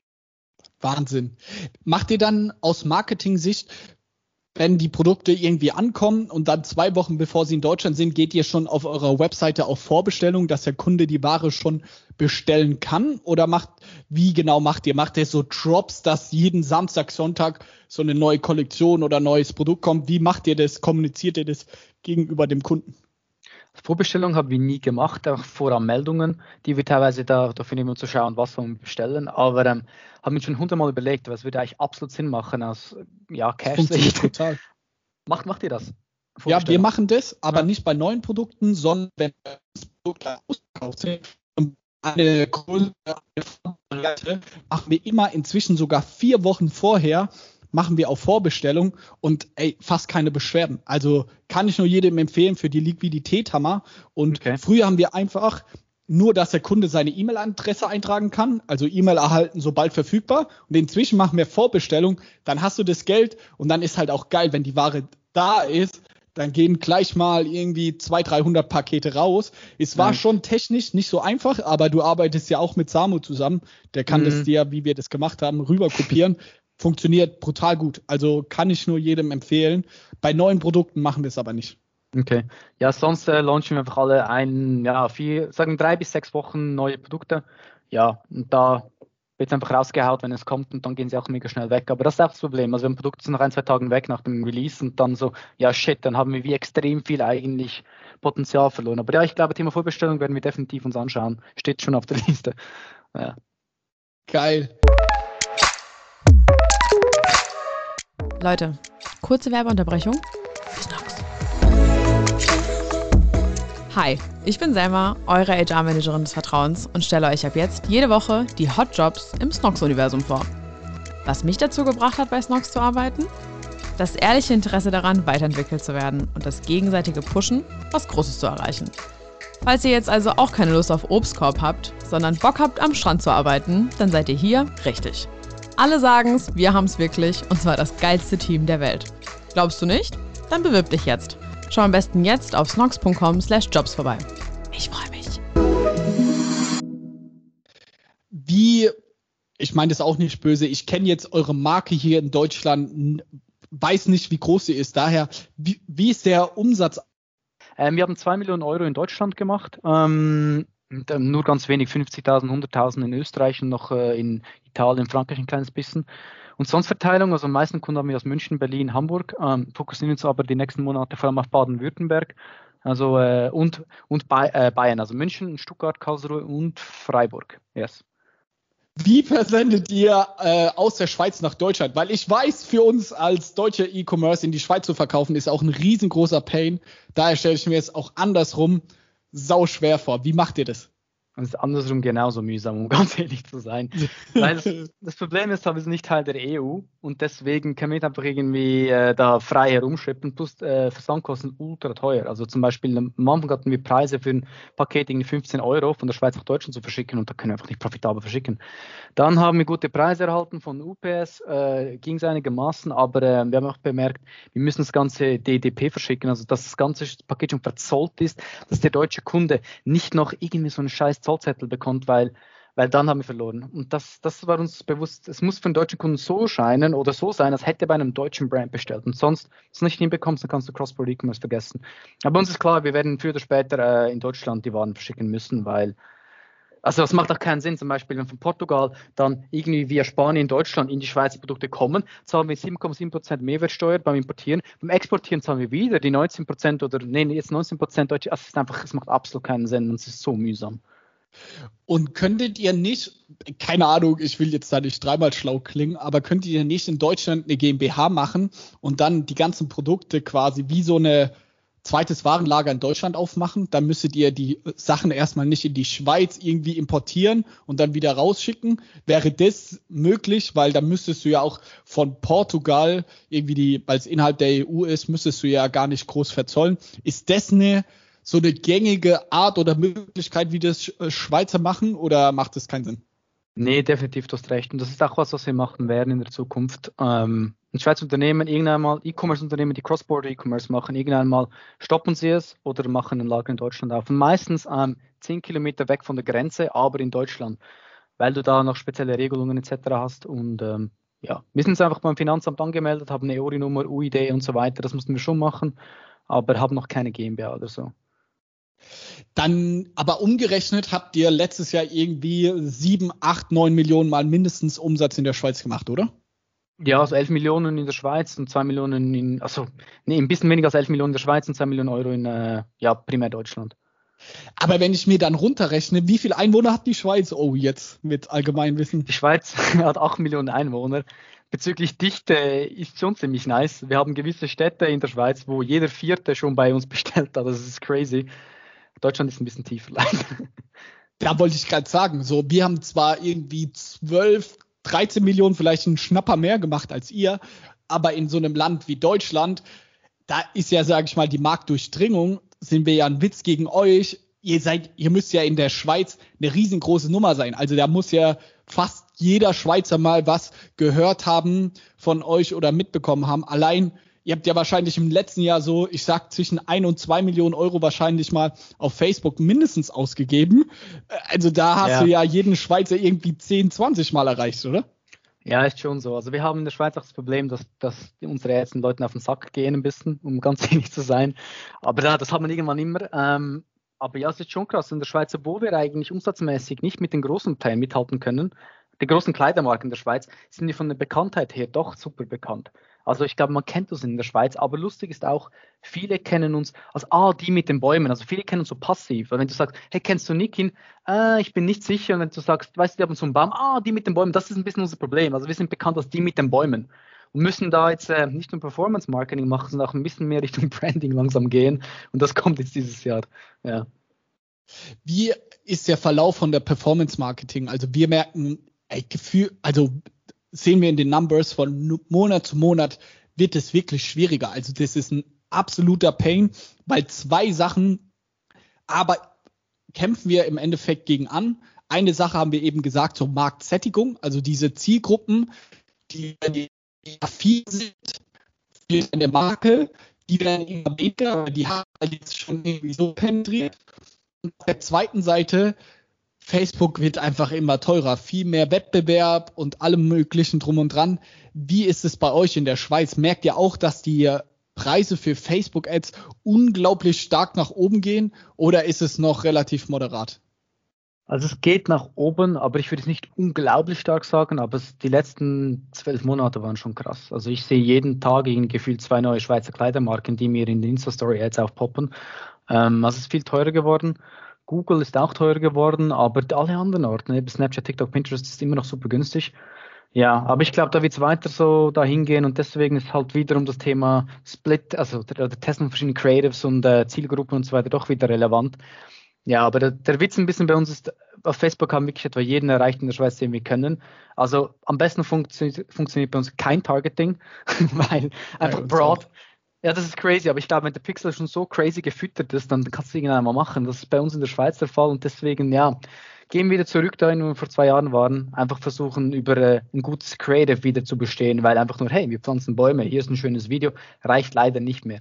Wahnsinn. Macht ihr dann aus Marketing-Sicht, wenn die Produkte irgendwie ankommen und dann zwei Wochen bevor sie in Deutschland sind, geht ihr schon auf eurer Webseite auf Vorbestellung, dass der Kunde die Ware schon bestellen kann? Oder macht, wie genau macht ihr? Macht ihr so Drops, dass jeden Samstag, Sonntag so eine neue Kollektion oder neues Produkt kommt? Wie macht ihr das? Kommuniziert ihr das gegenüber dem Kunden? Vorbestellung haben wir nie gemacht, auch Voranmeldungen, die wir teilweise da, dafür nehmen, um zu schauen, was wir bestellen. Aber ähm, haben wir schon hundertmal überlegt, was würde eigentlich absolut Sinn machen aus ja, Funktioniert Cash-Sicht. total. Macht, macht ihr das? Ja, wir machen das, aber Ja. nicht bei neuen Produkten, sondern wenn das Produkt ausverkauft sind. Und eine größere Variante machen wir immer inzwischen sogar vier Wochen vorher, machen wir auf Vorbestellung und ey, fast keine Beschwerden. Also kann ich nur jedem empfehlen für die Liquidität Hammer. Und Okay. früher haben wir einfach nur, dass der Kunde seine E-Mail-Adresse eintragen kann, also E-Mail erhalten, sobald verfügbar. Und inzwischen machen wir Vorbestellung, dann hast du das Geld und dann ist halt auch geil, wenn die Ware da ist, dann gehen gleich mal irgendwie zweihundert, dreihundert Pakete raus. Es war Ja. schon technisch nicht so einfach, aber du arbeitest ja auch mit Samu zusammen. Der kann Mhm. das dir, wie wir das gemacht haben, rüber kopieren. Funktioniert brutal gut. Also kann ich nur jedem empfehlen. Bei neuen Produkten machen wir es aber nicht. Okay. Ja, sonst äh, launchen wir einfach alle ein, ja, vier, sagen drei bis sechs Wochen neue Produkte. Ja, und da wird es einfach rausgehaut, wenn es kommt und dann gehen sie auch mega schnell weg. Aber das ist auch das Problem. Also wir haben Produkte sind nach ein, zwei Tagen weg nach dem Release und dann so, ja shit, dann haben wir wie extrem viel eigentlich Potenzial verloren. Aber ja, ich glaube, Thema Vorbestellung werden wir definitiv uns anschauen. Steht schon auf der Liste. Ja. Geil. Leute, kurze Werbeunterbrechung. Hi, ich bin Selma, eure H R-Managerin des Vertrauens und stelle euch ab jetzt jede Woche die Hot Jobs im Snox-Universum vor. Was mich dazu gebracht hat, bei Snox zu arbeiten? Das ehrliche Interesse daran, weiterentwickelt zu werden und das gegenseitige Pushen, was Großes zu erreichen. Falls ihr jetzt also auch keine Lust auf Obstkorb habt, sondern Bock habt, am Strand zu arbeiten, dann seid ihr hier richtig. Alle sagen's, wir haben's wirklich, und zwar das geilste Team der Welt. Glaubst du nicht? Dann bewirb dich jetzt. Schau am besten jetzt auf snox punkt com slash jobs vorbei. Ich freue mich. Wie, ich meine das auch nicht böse, ich kenne jetzt eure Marke hier in Deutschland, weiß nicht, wie groß sie ist. Daher, wie, wie ist der Umsatz? Ähm, wir haben zwei Millionen Euro in Deutschland gemacht. Ähm, nur ganz wenig, fünfzigtausend, hunderttausend in Österreich und noch äh, in Italien, Frankreich ein kleines bisschen. Und sonst Verteilung, also am meisten Kunden haben wir aus München, Berlin, Hamburg, ähm, fokussieren uns aber die nächsten Monate vor allem auf Baden-Württemberg, also äh, und, und ba- äh, Bayern, also München, Stuttgart, Karlsruhe und Freiburg. Yes. Wie versendet ihr äh, aus der Schweiz nach Deutschland? Weil ich weiß, für uns als deutsche E-Commerce in die Schweiz zu verkaufen, ist auch ein riesengroßer Pain. Daher stelle ich mir jetzt auch andersrum sau schwer vor. Wie macht ihr das? Und es ist andersrum genauso mühsam, um ganz ehrlich zu sein. Weil das, das Problem ist, wir sind nicht Teil der E U und deswegen können wir nicht einfach irgendwie äh, da frei herumschippen, plus äh, Versandkosten ultra teuer. Also zum Beispiel am Anfang hatten wir Preise für ein Paket irgendwie fünfzehn Euro von der Schweiz nach Deutschland zu verschicken und da können wir einfach nicht profitabel verschicken. Dann haben wir gute Preise erhalten von U P S, äh, ging es einigermaßen, aber äh, wir haben auch bemerkt, wir müssen das ganze D D P verschicken, also dass das ganze Paket schon verzollt ist, dass der deutsche Kunde nicht noch irgendwie so einen scheiß Zollzettel bekommt, weil, weil dann haben wir verloren. Und das, das war uns bewusst, es muss für den deutschen Kunden so scheinen oder so sein, als hätte er bei einem deutschen Brand bestellt. Und sonst, wenn du es nicht hinbekommst, dann kannst du Cross-Border E-Commerce vergessen. Aber uns ist klar, wir werden früher oder später äh, in Deutschland die Waren verschicken müssen, weil also das macht auch keinen Sinn, zum Beispiel wenn von Portugal dann irgendwie via Spanien, Deutschland in die Schweiz die Produkte kommen, zahlen wir sieben Komma sieben Prozent Mehrwertsteuer beim Importieren, beim Exportieren zahlen wir wieder die neunzehn Prozent oder nee, jetzt neunzehn Prozent deutsche, also es ist einfach, es macht absolut keinen Sinn und es ist so mühsam. Und könntet ihr nicht, keine Ahnung, ich will jetzt da nicht dreimal schlau klingen, aber könntet ihr nicht in Deutschland eine GmbH machen und dann die ganzen Produkte quasi wie so eine zweites Warenlager in Deutschland aufmachen? Dann müsstet ihr die Sachen erstmal nicht in die Schweiz irgendwie importieren und dann wieder rausschicken. Wäre das möglich? Weil dann müsstest du ja auch von Portugal irgendwie, die, weil es innerhalb der E U ist, müsstest du ja gar nicht groß verzollen. Ist das eine so eine gängige Art oder Möglichkeit, wie das Schweizer machen, oder macht das keinen Sinn? Nee, definitiv, du hast recht. Und das ist auch was, was wir machen werden in der Zukunft. Ähm, ein Schweizer Unternehmen, irgendwann mal E-Commerce-Unternehmen, die Cross-Border E-Commerce machen, irgendwann mal stoppen sie es oder machen ein Lager in Deutschland auf. Und meistens ähm, zehn Kilometer weg von der Grenze, aber in Deutschland, weil du da noch spezielle Regelungen et cetera hast. Und ähm, ja, wir sind jetzt einfach beim Finanzamt angemeldet, haben eine E O R I-Nummer, U I D und so weiter. Das mussten wir schon machen, aber haben noch keine GmbH oder so. Dann, aber umgerechnet habt ihr letztes Jahr irgendwie sieben, acht, neun Millionen Mal mindestens Umsatz in der Schweiz gemacht, oder? Ja, also elf Millionen in der Schweiz und zwei Millionen in, also nee, ein bisschen weniger als elf Millionen in der Schweiz und zwei Millionen Euro in, äh, ja, primär Deutschland. Aber wenn ich mir dann runterrechne, wie viele Einwohner hat die Schweiz? Oh, jetzt mit Allgemeinwissen. Die Schweiz hat acht Millionen Einwohner. Bezüglich Dichte ist schon ziemlich nice. Wir haben gewisse Städte in der Schweiz, wo jeder Vierte schon bei uns bestellt hat. Das ist crazy. Deutschland ist ein bisschen tiefer leider. Da wollte ich gerade sagen, so, wir haben zwar irgendwie zwölf, dreizehn Millionen, vielleicht einen Schnapper mehr gemacht als ihr, aber in so einem Land wie Deutschland, da ist ja, sage ich mal, die Marktdurchdringung, sind wir ja ein Witz gegen euch. Ihr seid, ihr müsst ja in der Schweiz eine riesengroße Nummer sein. Also da muss ja fast jeder Schweizer mal was gehört haben von euch oder mitbekommen haben. Allein, ihr habt ja wahrscheinlich im letzten Jahr so, ich sag, zwischen ein und zwei Millionen Euro wahrscheinlich mal auf Facebook mindestens ausgegeben. Also da hast ja. du ja jeden Schweizer irgendwie zehn, zwanzig Mal erreicht, oder? Ja, ist schon so. Also wir haben in der Schweiz auch das Problem, dass, dass unsere Ärzte Leuten auf den Sack gehen ein bisschen, um ganz ehrlich zu sein. Aber ja, das hat man irgendwann immer. Ähm, aber ja, es ist schon krass. In der Schweiz, obwohl wir eigentlich umsatzmäßig nicht mit den großen Teilen mithalten können, die großen Kleidermarken in der Schweiz, sind die von der Bekanntheit her doch super bekannt. Also ich glaube, man kennt uns in der Schweiz, aber lustig ist auch, viele kennen uns als, ah, die mit den Bäumen. Also viele kennen uns so passiv. Und wenn du sagst, hey, kennst du Nikin? Äh, ich bin nicht sicher. Und wenn du sagst, weißt du, die haben so einen Baum, ah, die mit den Bäumen, das ist ein bisschen unser Problem. Also wir sind bekannt als die mit den Bäumen. und müssen da jetzt äh, nicht nur Performance-Marketing machen, sondern auch ein bisschen mehr Richtung Branding langsam gehen. Und das kommt jetzt dieses Jahr. Ja. Wie ist der Verlauf von der Performance-Marketing? Also wir merken, ey, Gefühl, also sehen wir in den Numbers von Monat zu Monat, wird es wirklich schwieriger. Also das ist ein absoluter Pain, weil zwei Sachen, aber kämpfen wir im Endeffekt gegen an. Eine Sache haben wir eben gesagt, so Marktsättigung, also diese Zielgruppen, die, die affin sind für eine Marke, die werden immer weniger, die haben jetzt schon irgendwie so penetriert. Und auf der zweiten Seite, Facebook wird einfach immer teurer, viel mehr Wettbewerb und allem möglichen drum und dran. Wie ist es bei euch in der Schweiz? Merkt ihr auch, dass die Preise für Facebook-Ads unglaublich stark nach oben gehen oder ist es noch relativ moderat? Also es geht nach oben, aber ich würde es nicht unglaublich stark sagen, aber es, die letzten zwölf Monate waren schon krass. Also ich sehe jeden Tag gefühlt zwei neue Schweizer Kleidermarken, die mir in den Insta-Story-Ads aufpoppen. Ähm, also es ist viel teurer geworden. Google ist auch teurer geworden, aber alle anderen Orte, Snapchat, TikTok, Pinterest ist immer noch super günstig. Ja, aber ich glaube, da wird es weiter so dahin gehen und deswegen ist halt wiederum das Thema Split, also der, der Testen von verschiedenen Creatives und äh, Zielgruppen und so weiter doch wieder relevant. Ja, aber der, der Witz ein bisschen bei uns ist, auf Facebook haben wir wirklich etwa jeden erreicht in der Schweiz, den wir können. Also am besten funktio- funktioniert bei uns kein Targeting, weil einfach broad. Auch. Ja, das ist crazy, aber ich glaube, wenn der Pixel schon so crazy gefüttert ist, dann kannst du irgendwann mal machen. Das ist bei uns in der Schweiz der Fall und deswegen, ja, gehen wir wieder zurück dahin, wo wir vor zwei Jahren waren. Einfach versuchen, über äh, ein gutes Creative wieder zu bestehen, weil einfach nur, hey, wir pflanzen Bäume, hier ist ein schönes Video, reicht leider nicht mehr.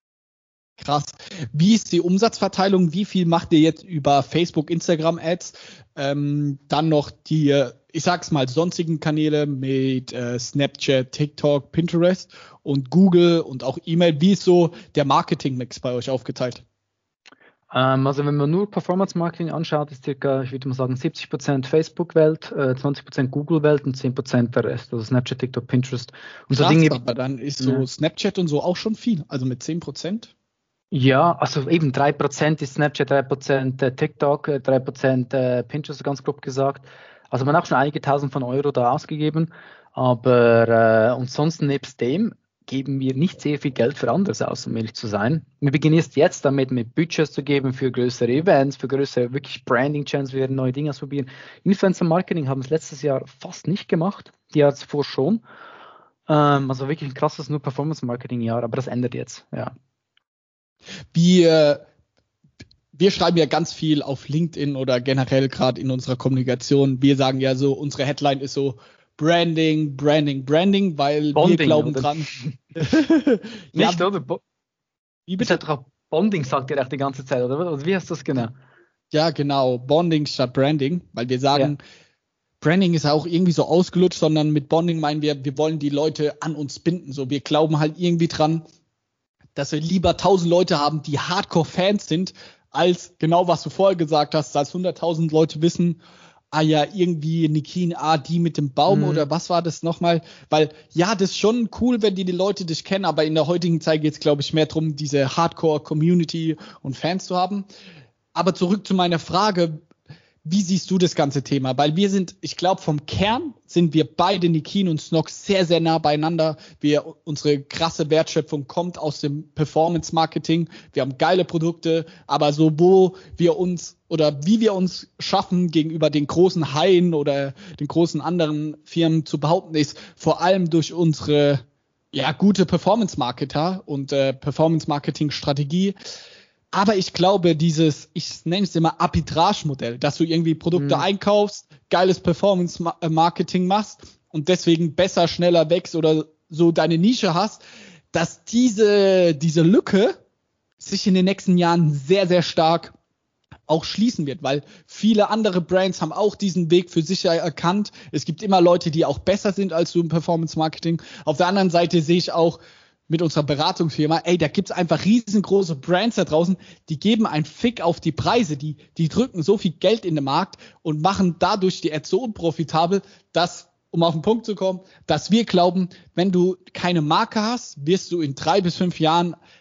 Krass. Wie ist die Umsatzverteilung? Wie viel macht ihr jetzt über Facebook, Instagram Ads? Ähm, dann noch die, ich sag's mal, sonstigen Kanäle mit äh, Snapchat, TikTok, Pinterest und Google und auch E-Mail. Wie ist so der Marketing-Mix bei euch aufgeteilt? Ähm, also wenn man nur Performance-Marketing anschaut, ist circa, ich würde mal sagen, siebzig Prozent Facebook-Welt, äh, zwanzig Prozent Google-Welt und zehn Prozent der Rest, also Snapchat, TikTok, Pinterest. Und Krass, so Dinge, aber dann ist so ja. Snapchat und so auch schon viel, also mit zehn Prozent. Ja, also eben drei Prozent ist Snapchat, drei Prozent TikTok, drei Prozent Pinterest, ganz grob gesagt. Also man hat auch schon einige tausend von Euro da ausgegeben. Aber äh, und sonst nebst dem geben wir nicht sehr viel Geld für anderes aus, um ehrlich zu sein. Wir beginnen erst jetzt damit, mit Budgets zu geben für größere Events, für größere wirklich Branding-Channels, wir werden neue Dinge ausprobieren. Influencer-Marketing haben es letztes Jahr fast nicht gemacht, die Jahr zuvor schon. Ähm, also wirklich ein krasses nur Performance-Marketing-Jahr, aber das ändert jetzt, ja. Wir, wir schreiben ja ganz viel auf LinkedIn oder generell gerade in unserer Kommunikation. Wir sagen ja so, unsere Headline ist so Branding, Branding, Branding, weil Bonding, wir glauben oder? dran. Nicht, ja, oder? Bo- wie bitte? Drauf, Bonding sagt ihr echt die ganze Zeit, oder? oder wie heißt das genau? Ja, genau. Bonding statt Branding, weil wir sagen, ja. Branding ist auch irgendwie so ausgelutscht, sondern mit Bonding meinen wir, wir wollen die Leute an uns binden. So, wir glauben halt irgendwie dran, dass wir lieber tausend Leute haben, die Hardcore-Fans sind, als genau, was du vorher gesagt hast, als hunderttausend Leute wissen, ah ja, irgendwie Nikin, ah, die mit dem Baum mhm. oder was war das nochmal? Weil, ja, das ist schon cool, wenn die, die Leute dich kennen, aber in der heutigen Zeit geht es, glaube ich, mehr darum, diese Hardcore-Community und Fans zu haben. Aber zurück zu meiner Frage, wie siehst du das ganze Thema? Weil wir sind, ich glaube, vom Kern sind wir beide, Nikin und Snox, sehr, sehr nah beieinander. Wir, unsere krasse Wertschöpfung kommt aus dem Performance-Marketing. Wir haben geile Produkte, aber so, wo wir uns oder wie wir uns schaffen, gegenüber den großen Haien oder den großen anderen Firmen zu behaupten, ist vor allem durch unsere ja gute Performance-Marketer und äh, Performance-Marketing-Strategie. Aber ich glaube, dieses, ich nenne es immer Arbitrage-Modell, dass du irgendwie Produkte mhm. einkaufst, geiles Performance-Marketing machst und deswegen besser, schneller wächst oder so deine Nische hast, dass diese, diese Lücke sich in den nächsten Jahren sehr, sehr stark auch schließen wird, weil viele andere Brands haben auch diesen Weg für sich erkannt. Es gibt immer Leute, die auch besser sind als du im Performance-Marketing. Auf der anderen Seite sehe ich auch, mit unserer Beratungsfirma, ey, da gibt's einfach riesengroße Brands da draußen, die geben einen Fick auf die Preise, die die drücken so viel Geld in den Markt und machen dadurch die Ads so unprofitabel, dass, um auf den Punkt zu kommen, dass wir glauben, wenn du keine Marke hast, wirst du in drei bis fünf Jahren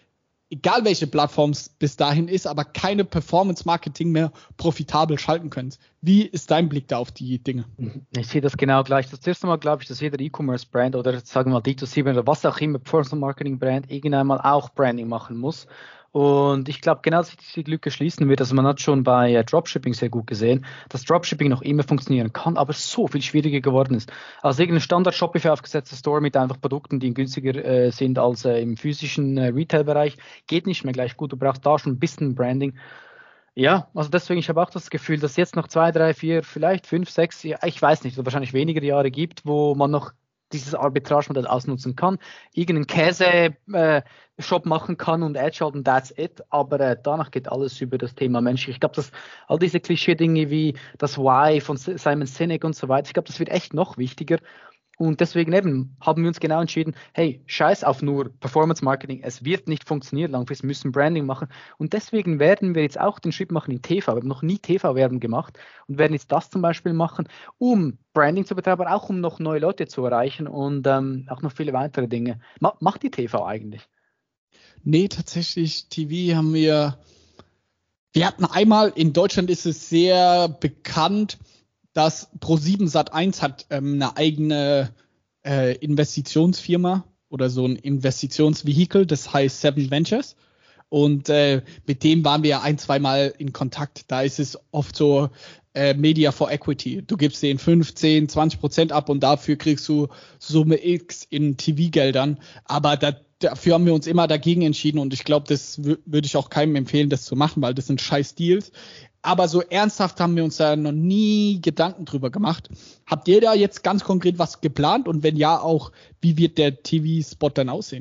egal welche Plattform es bis dahin ist, aber keine Performance-Marketing mehr profitabel schalten können. Wie ist dein Blick da auf die Dinge? Ich sehe das genau gleich. Das erste Mal glaube ich, dass jeder E-Commerce-Brand oder sagen wir mal D zwei C-Brand oder was auch immer, Performance-Marketing-Brand, irgendwann mal auch Branding machen muss. Und ich glaube, genau, dass sich diese Lücke schließen wird. Also man hat schon bei äh, Dropshipping sehr gut gesehen, dass Dropshipping noch immer funktionieren kann, aber so viel schwieriger geworden ist. Also irgendein Standard-Shopify aufgesetzter Store mit einfach Produkten, die günstiger äh, sind als äh, im physischen äh, Retail-Bereich, geht nicht mehr gleich gut. Du brauchst da schon ein bisschen Branding. Ja, also deswegen, ich habe auch das Gefühl, dass jetzt noch zwei, drei, vier, vielleicht fünf, sechs, ich weiß nicht, wahrscheinlich weniger Jahre gibt, wo man noch dieses Arbitrage-Modell ausnutzen kann, irgendeinen Käse-Shop äh, machen kann und Ad schalten, that's it, aber äh, danach geht alles über das Thema Mensch. Ich glaube, dass all diese Klischee-Dinge wie das Why von Simon Sinek und so weiter, ich glaube, das wird echt noch wichtiger. Und deswegen eben haben wir uns genau entschieden, hey, scheiß auf nur Performance Marketing, es wird nicht funktionieren, langfristig müssen Branding machen. Und deswegen werden wir jetzt auch den Schritt machen in T V. Wir haben noch nie T V-Werbung gemacht und werden jetzt das zum Beispiel machen, um Branding zu betreiben, aber auch um noch neue Leute zu erreichen und ähm, auch noch viele weitere Dinge. Ma- macht die T V eigentlich? Nee, tatsächlich, T V haben wir, wir hatten einmal, in Deutschland ist es sehr bekannt, dass ProSieben Sat eins hat ähm, eine eigene äh, Investitionsfirma oder so ein Investitionsvehikel, das heißt Seven Ventures. Und äh, mit dem waren wir ein, zweimal in Kontakt. Da ist es oft so äh, Media for Equity. Du gibst denen fünfzehn, zwanzig Prozent ab und dafür kriegst du Summe X in T V-Geldern. Aber da, dafür haben wir uns immer dagegen entschieden und ich glaube, das w- würde ich auch keinem empfehlen, das zu machen, weil das sind scheiß Deals. Aber so ernsthaft haben wir uns da noch nie Gedanken drüber gemacht. Habt ihr da jetzt ganz konkret was geplant? Und wenn ja, auch, wie wird der T V-Spot dann aussehen?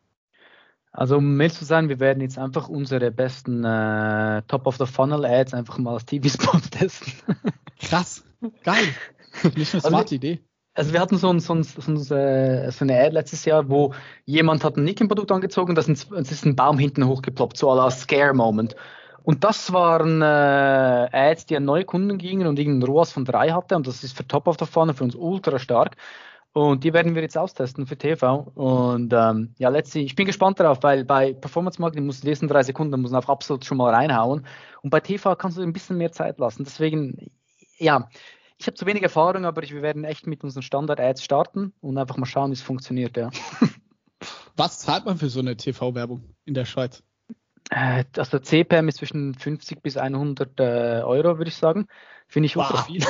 Also um ehrlich zu sein, wir werden jetzt einfach unsere besten äh, Top-of-the-Funnel-Ads einfach mal als T V-Spot testen. Krass, geil. Nicht eine smarte also, Idee. Also wir hatten so, ein, so, ein, so, ein, so eine Ad letztes Jahr, wo jemand hat ein Nikon-Produkt angezogen, das ist, ein, das ist ein Baum hinten hochgeploppt, so à la Scare-Moment. Und das waren äh, Ads, die an neue Kunden gingen und irgendein R O A S von drei hatte. Und das ist für Top of the Funnel für uns ultra stark. Und die werden wir jetzt austesten für T V. Und ähm, ja, letztlich, ich bin gespannt darauf, weil bei Performance Marketing musst du lesen drei Sekunden, muss man auf absolut schon mal reinhauen. Und bei T V kannst du ein bisschen mehr Zeit lassen. Deswegen, ja, ich habe zu wenig Erfahrung, aber wir werden echt mit unseren Standard-Ads starten und einfach mal schauen, wie es funktioniert. Ja. Was zahlt man für so eine T V-Werbung in der Schweiz? Also der C P M ist zwischen fünfzig bis hundert äh, Euro, würde ich sagen. Finde ich ultra wow. viel.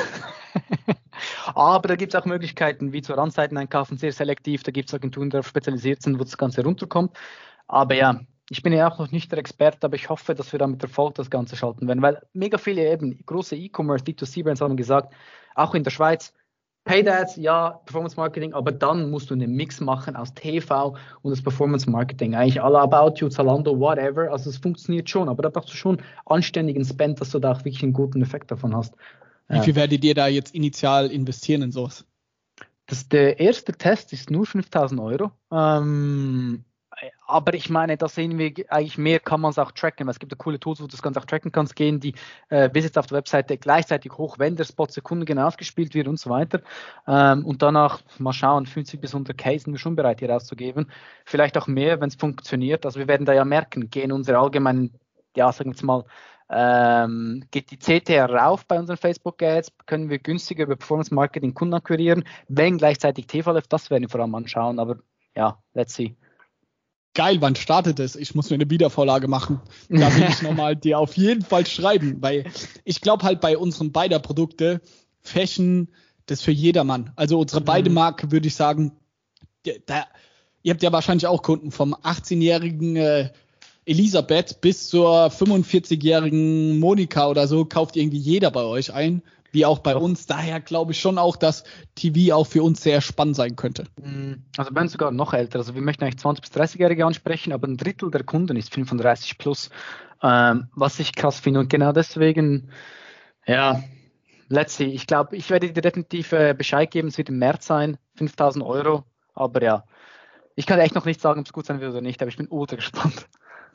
Aber da gibt es auch Möglichkeiten, wie zur Randseiten einkaufen, sehr selektiv. Da gibt es Agenturen, die darauf spezialisiert sind, wo das Ganze runterkommt. Aber ja, ich bin ja auch noch nicht der Experte, aber ich hoffe, dass wir da mit Erfolg das Ganze schalten werden. Weil mega viele eben große E-Commerce, D zwei C-Brands haben gesagt, auch in der Schweiz, Paid Ads, ja, Performance Marketing, aber dann musst du einen Mix machen aus T V und das Performance Marketing. Eigentlich à la About You, Zalando, whatever. Also es funktioniert schon, aber da brauchst du schon anständigen Spend, dass du da auch wirklich einen guten Effekt davon hast. Wie viel werdet ihr da jetzt initial investieren in sowas? Das, der erste Test ist nur fünftausend Euro. Ähm, aber ich meine, da sehen wir eigentlich mehr, kann man es auch tracken. Es gibt ja coole Tools, wo du das Ganze auch tracken kannst, gehen die äh, Visits auf der Webseite gleichzeitig hoch, wenn der Spot sekundengenau ausgespielt wird und so weiter. Ähm, und danach mal schauen, fünfzig bis hundert K sind wir schon bereit, hier auszugeben. Vielleicht auch mehr, wenn es funktioniert. Also wir werden da ja merken, gehen unsere allgemeinen, ja, sagen wir jetzt mal, Ähm, geht die C T R rauf bei unseren Facebook-Ads, können wir günstiger über Performance-Marketing Kunden akquirieren, wenn gleichzeitig T V läuft, das werden wir vor allem anschauen, aber ja, let's see. Geil, wann startet es? Ich muss mir eine Wiedervorlage machen. Da will ich nochmal dir auf jeden Fall schreiben, weil ich glaube halt bei unseren beiden Produkte, Fashion, das ist für jedermann. Also unsere mhm. beide Marke, würde ich sagen, da, ihr habt ja wahrscheinlich auch Kunden vom achtzehnjährigen äh, Elisabeth bis zur fünfundvierzigjährigen Monika oder so, kauft irgendwie jeder bei euch ein, wie auch bei uns. Daher glaube ich schon auch, dass T V auch für uns sehr spannend sein könnte. Also bei uns sogar noch älter. Also wir möchten eigentlich zwanzig- bis dreißigjährige ansprechen, aber ein Drittel der Kunden ist fünfunddreißig plus, ähm, was ich krass finde. Und genau deswegen, ja, let's see. Ich glaube, ich werde dir definitiv äh, Bescheid geben, es wird im März sein, fünftausend Euro. Aber ja, ich kann echt noch nicht sagen, ob es gut sein wird oder nicht, aber ich bin ultra gespannt.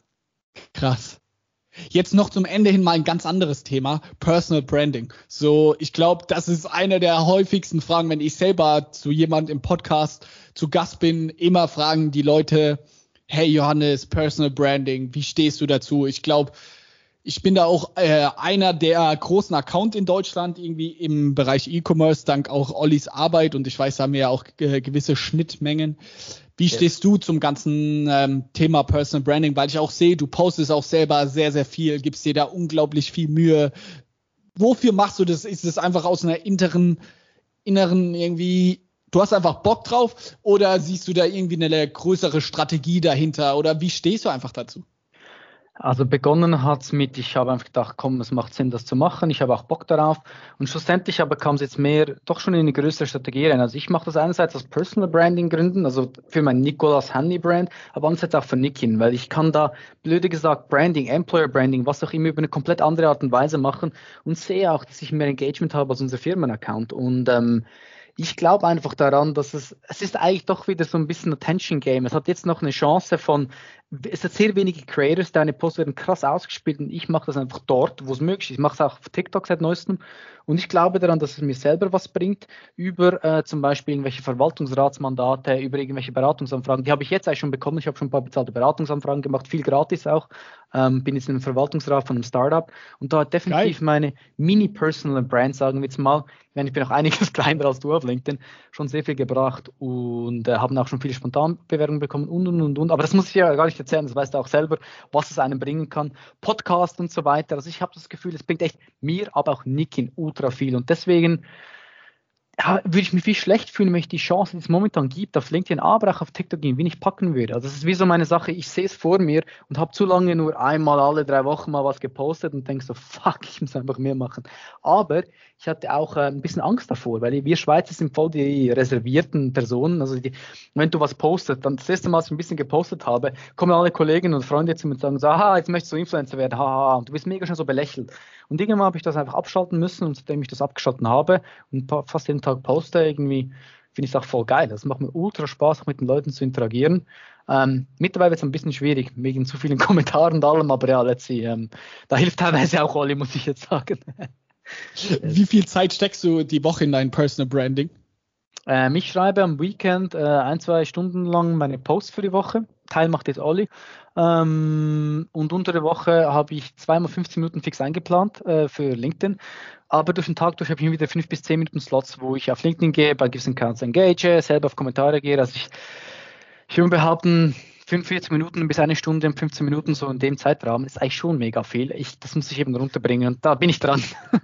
Krass. Jetzt noch zum Ende hin mal ein ganz anderes Thema, Personal Branding. So, ich glaube, das ist eine der häufigsten Fragen, wenn ich selber zu jemand im Podcast zu Gast bin, immer fragen die Leute, hey Johannes, Personal Branding, wie stehst du dazu? Ich glaube, ich bin da auch äh, einer der großen Account in Deutschland irgendwie im Bereich E-Commerce, dank auch Ollis Arbeit, und ich weiß, da haben wir ja auch äh, gewisse Schnittmengen. Wie yes. stehst du zum ganzen ähm, Thema Personal Branding? Weil ich auch sehe, du postest auch selber sehr, sehr viel, gibst dir da unglaublich viel Mühe. Wofür machst du das? Ist es einfach aus einer inneren, inneren irgendwie, du hast einfach Bock drauf, oder siehst du da irgendwie eine größere Strategie dahinter, oder wie stehst du einfach dazu? Also begonnen hat es mit, ich habe einfach gedacht, komm, es macht Sinn, das zu machen. Ich habe auch Bock darauf. Und schlussendlich aber kam es jetzt mehr, doch schon in eine größere Strategie rein. Also ich mache das einerseits aus Personal Branding Gründen, also für mein Nicolas Handy Brand, aber andererseits auch für Nikin, weil ich kann da, blöde gesagt, Branding, Employer Branding, was auch immer, über eine komplett andere Art und Weise machen und sehe auch, dass ich mehr Engagement habe als unser Firmenaccount. Und ähm, ich glaube einfach daran, dass es, es ist eigentlich doch wieder so ein bisschen Attention Game. Es hat jetzt noch eine Chance von, es hat sehr wenige Creators, deine Posts werden krass ausgespielt und ich mache das einfach dort, wo es möglich ist. Ich mache es auch auf TikTok seit neuestem und ich glaube daran, dass es mir selber was bringt über äh, zum Beispiel irgendwelche Verwaltungsratsmandate, über irgendwelche Beratungsanfragen. Die habe ich jetzt eigentlich schon bekommen. Ich habe schon ein paar bezahlte Beratungsanfragen gemacht, viel gratis auch. Ähm, bin jetzt in einem Verwaltungsrat von einem Startup und da hat definitiv Geil. Meine Mini-Personal Brand, sagen wir jetzt mal, ich bin auch einiges kleiner als du auf LinkedIn, schon sehr viel gebracht und äh, haben auch schon viele Spontanbewerbungen bekommen und, und, und, und. Aber das muss ich ja gar nicht erzählen, das weißt du auch selber, was es einem bringen kann. Podcast und so weiter. Also ich habe das Gefühl, es bringt echt mir, aber auch Nikin ultra viel. Und deswegen ja, würde ich mich viel schlecht fühlen, wenn ich die Chance, die es momentan gibt, auf LinkedIn, aber auch auf TikTok irgendwie nicht packen würde. Also das ist wie so meine Sache, ich sehe es vor mir und habe zu lange nur einmal alle drei Wochen mal was gepostet und denke so, fuck, ich muss einfach mehr machen. Aber ich hatte auch äh, ein bisschen Angst davor, weil wir Schweizer sind voll die reservierten Personen. Also die, wenn du was postest, dann das erste Mal, als ich ein bisschen gepostet habe, kommen alle Kollegen und Freunde zu mir und sagen so, aha, jetzt möchtest du Influencer werden, haha, und du bist mega schon so belächelt. Und irgendwann habe ich das einfach abschalten müssen und seitdem ich das abgeschalten habe und fast jeden Tag poste, irgendwie finde ich es auch voll geil. Das macht mir ultra Spaß, auch mit den Leuten zu interagieren. Ähm, mittlerweile wird es ein bisschen schwierig, wegen zu vielen Kommentaren und allem, aber ja, let's see. Ähm, da hilft teilweise auch Olli, muss ich jetzt sagen. Wie viel Zeit steckst du die Woche in dein Personal Branding? Ähm, ich schreibe am Weekend äh, ein, zwei Stunden lang meine Posts für die Woche. Teil macht jetzt Olli. Ähm, und unter der Woche habe ich zweimal fünfzehn Minuten fix eingeplant äh, für LinkedIn. Aber durch den Tag durch habe ich wieder fünf bis zehn Minuten Slots, wo ich auf LinkedIn gehe, bei gewissen Accounts engage, selber auf Kommentare gehe. Also ich, ich würde behaupten, fünfundvierzig Minuten bis eine Stunde und fünfzehn Minuten so in dem Zeitrahmen ist eigentlich schon mega viel. Ich, das muss ich eben runterbringen und da bin ich dran.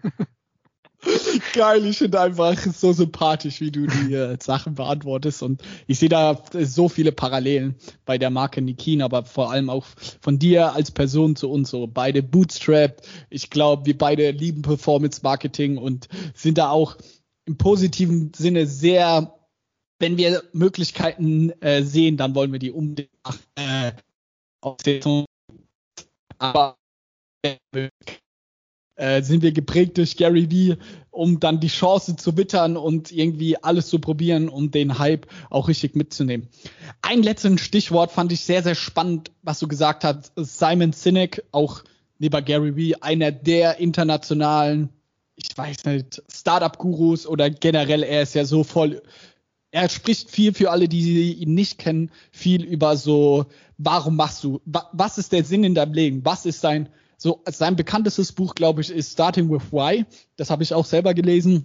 Geil, ich finde einfach so sympathisch, wie du die äh, Sachen beantwortest, und ich sehe da so viele Parallelen bei der Marke Nikin, aber vor allem auch von dir als Person zu uns, so beide bootstrapped. Ich glaube, wir beide lieben Performance Marketing und sind da auch im positiven Sinne sehr, wenn wir Möglichkeiten äh, sehen, dann wollen wir die unbedingt äh, aufsetzen. Aber äh, Äh, sind wir geprägt durch Gary Vee, um dann die Chance zu wittern und irgendwie alles zu probieren, um den Hype auch richtig mitzunehmen. Ein letztes Stichwort fand ich sehr, sehr spannend, was du gesagt hast. Simon Sinek, auch neben Gary Vee, einer der internationalen, ich weiß nicht, Startup-Gurus oder generell, er ist ja so voll, er spricht viel für alle, die ihn nicht kennen, viel über so, warum machst du, was ist der Sinn in deinem Leben, was ist dein So, sein bekanntestes Buch, glaube ich, ist Starting with Why. Das habe ich auch selber gelesen.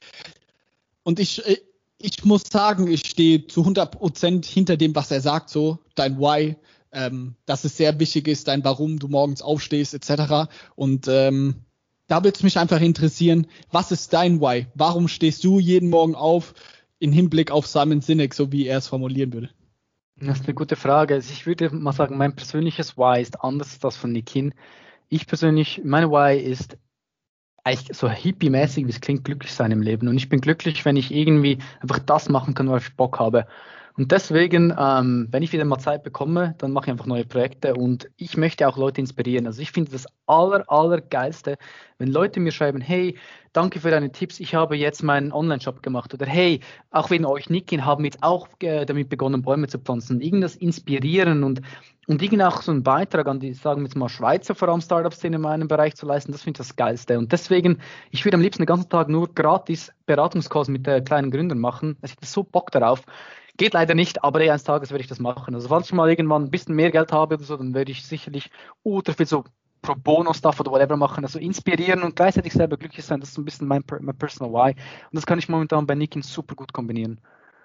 Und ich, ich muss sagen, ich stehe zu hundert Prozent hinter dem, was er sagt, so, dein Why, ähm, dass es sehr wichtig ist, dein Warum du morgens aufstehst, et cetera. Und ähm, da würde es mich einfach interessieren, was ist dein Why? Warum stehst du jeden Morgen auf, im Hinblick auf Simon Sinek, so wie er es formulieren würde? Das ist eine gute Frage. Also ich würde mal sagen, mein persönliches Why ist anders als das von Nikin. Ich persönlich, mein Why ist eigentlich so hippie-mäßig, wie es klingt, glücklich sein im Leben. Und ich bin glücklich, wenn ich irgendwie einfach das machen kann, worauf ich Bock habe. Und deswegen, ähm, wenn ich wieder mal Zeit bekomme, dann mache ich einfach neue Projekte und ich möchte auch Leute inspirieren. Also ich finde das aller, aller geilste, wenn Leute mir schreiben, hey, danke für deine Tipps, ich habe jetzt meinen Online-Shop gemacht. Oder hey, auch wegen euch Nikin haben jetzt auch äh, damit begonnen, Bäume zu pflanzen. Irgendwas inspirieren und Und irgendwie auch so einen Beitrag an die, sagen wir jetzt mal, Schweizer, vor allem Startup-Szene in meinem Bereich zu leisten, das finde ich das Geilste. Und deswegen, ich würde am liebsten den ganzen Tag nur gratis Beratungscalls mit äh, kleinen Gründern machen. Also ich habe so Bock darauf. Geht leider nicht, aber eines Tages werde ich das machen. Also falls ich mal irgendwann ein bisschen mehr Geld habe oder so, dann werde ich sicherlich ultra viel so Pro Bono-Stuff oder whatever machen, also inspirieren und gleichzeitig selber glücklich sein. Das ist so ein bisschen mein, mein Personal Why. Und das kann ich momentan bei Nikin super gut kombinieren.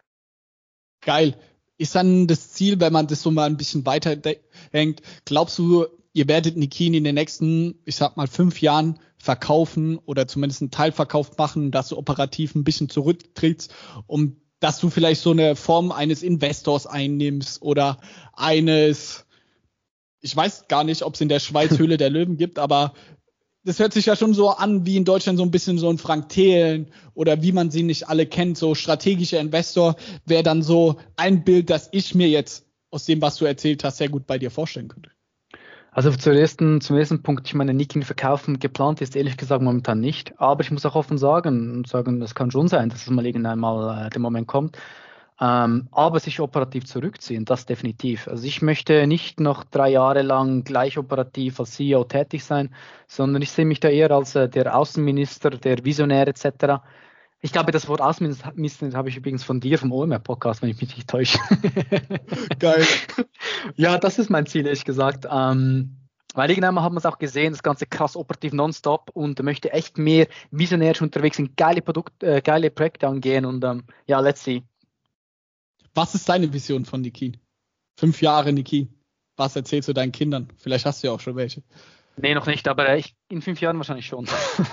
Geil. Ist dann das Ziel, wenn man das so mal ein bisschen weiter denkt, glaubst du, ihr werdet Nikin in den nächsten, ich sag mal, fünf Jahren verkaufen oder zumindest einen Teilverkauf machen, dass du operativ ein bisschen zurücktrittst, um dass du vielleicht so eine Form eines Investors einnimmst oder eines, ich weiß gar nicht, ob es in der Schweiz Höhle der Löwen gibt, aber das hört sich ja schon so an, wie in Deutschland so ein bisschen so ein Frank Thelen oder wie man sie nicht alle kennt, so strategischer Investor, wäre dann so ein Bild, das ich mir jetzt aus dem, was du erzählt hast, sehr gut bei dir vorstellen könnte. Also zum ersten, zum ersten Punkt, ich meine, Nikin verkaufen geplant ist ehrlich gesagt momentan nicht, aber ich muss auch offen sagen und sagen, das kann schon sein, dass es mal irgendwann mal äh, der Moment kommt, ähm, aber sich operativ zurückziehen, das definitiv. Also ich möchte nicht noch drei Jahre lang gleich operativ als C E O tätig sein, sondern ich sehe mich da eher als äh, der Außenminister, der Visionär et cetera. Ich glaube, das Wort Außenminister habe ich übrigens von dir, vom O M R-Podcast, wenn ich mich nicht täusche. Geil. Ja, das ist mein Ziel, ehrlich gesagt. Ähm, weil irgendwann haben wir es auch gesehen, das Ganze krass operativ nonstop und möchte echt mehr visionärisch unterwegs sind, geile Produkte, äh, geile Projekte angehen und ähm, ja, let's see. Was ist deine Vision von Nikin? Fünf Jahre Nikin. Was erzählst du deinen Kindern? Vielleicht hast du ja auch schon welche. Nee, noch nicht, aber ich, in fünf Jahren wahrscheinlich schon.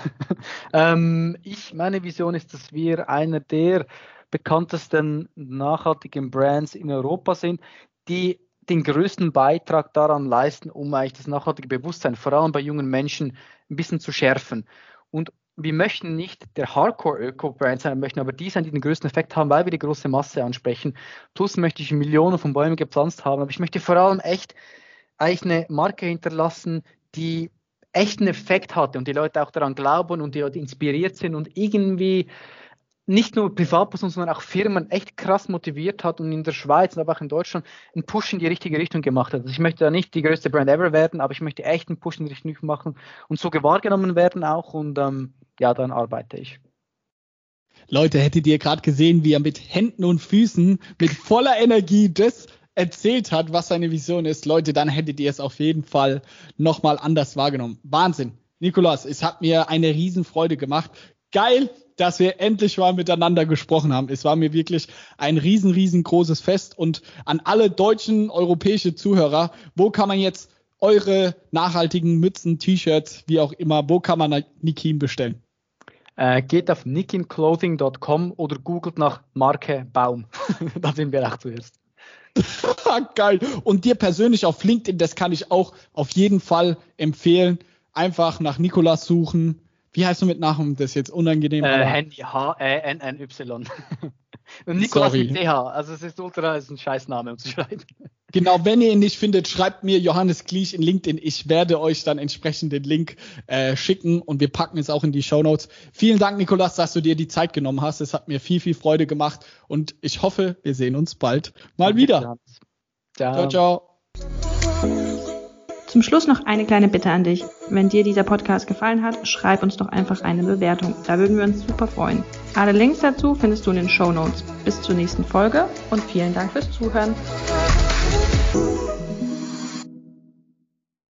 ähm, ich, meine Vision ist, dass wir einer der bekanntesten nachhaltigen Brands in Europa sind, die den größten Beitrag daran leisten, um eigentlich das nachhaltige Bewusstsein, vor allem bei jungen Menschen, ein bisschen zu schärfen. Und wir möchten nicht der Hardcore-Öko-Brand sein, wir möchten aber die sein, die den größten Effekt haben, weil wir die große Masse ansprechen. Plus möchte ich Millionen von Bäumen gepflanzt haben, aber ich möchte vor allem echt eigentlich eine Marke hinterlassen, die echt einen Effekt hatte und die Leute auch daran glauben und die Leute inspiriert sind und irgendwie nicht nur Privatpersonen, sondern auch Firmen echt krass motiviert hat und in der Schweiz, aber auch in Deutschland einen Push in die richtige Richtung gemacht hat. Also ich möchte da nicht die größte Brand ever werden, aber ich möchte echt einen Push in die richtige Richtung machen und so wahrgenommen werden auch und ähm, ja, dann arbeite ich. Leute, hättet ihr gerade gesehen, wie er mit Händen und Füßen mit voller Energie das erzählt hat, was seine Vision ist, Leute, dann hättet ihr es auf jeden Fall nochmal anders wahrgenommen. Wahnsinn. Nicolas, es hat mir eine Riesenfreude gemacht. Geil, dass wir endlich mal miteinander gesprochen haben. Es war mir wirklich ein riesen, riesengroßes Fest. Und an alle deutschen, europäische Zuhörer, wo kann man jetzt eure nachhaltigen Mützen, T-Shirts, wie auch immer, wo kann man Nikin bestellen? Äh, geht auf nikin clothing dot com oder googelt nach Marke Baum. Da sind wir auch zuerst. Geil. Und dir persönlich auf LinkedIn, das kann ich auch auf jeden Fall empfehlen. Einfach nach Nicolas suchen. Wie heißt du mit Nachnamen? Das ist jetzt unangenehm. Äh, Handy, H E N N Y. Und Nicolas Sorry. mit T H. Also es ist ultra, ist ein Scheißname, um zu schreiben. Genau, wenn ihr ihn nicht findet, schreibt mir Johannes Gliesch in LinkedIn. Ich werde euch dann entsprechend den Link äh, schicken und wir packen es auch in die Shownotes. Vielen Dank, Nicolas, dass du dir die Zeit genommen hast. Es hat mir viel, viel Freude gemacht und ich hoffe, wir sehen uns bald mal Okay, wieder. Ciao. Ciao, ciao. Zum Schluss noch eine kleine Bitte an dich. Wenn dir dieser Podcast gefallen hat, schreib uns doch einfach eine Bewertung. Da würden wir uns super freuen. Alle Links dazu findest du in den Shownotes. Bis zur nächsten Folge und vielen Dank fürs Zuhören.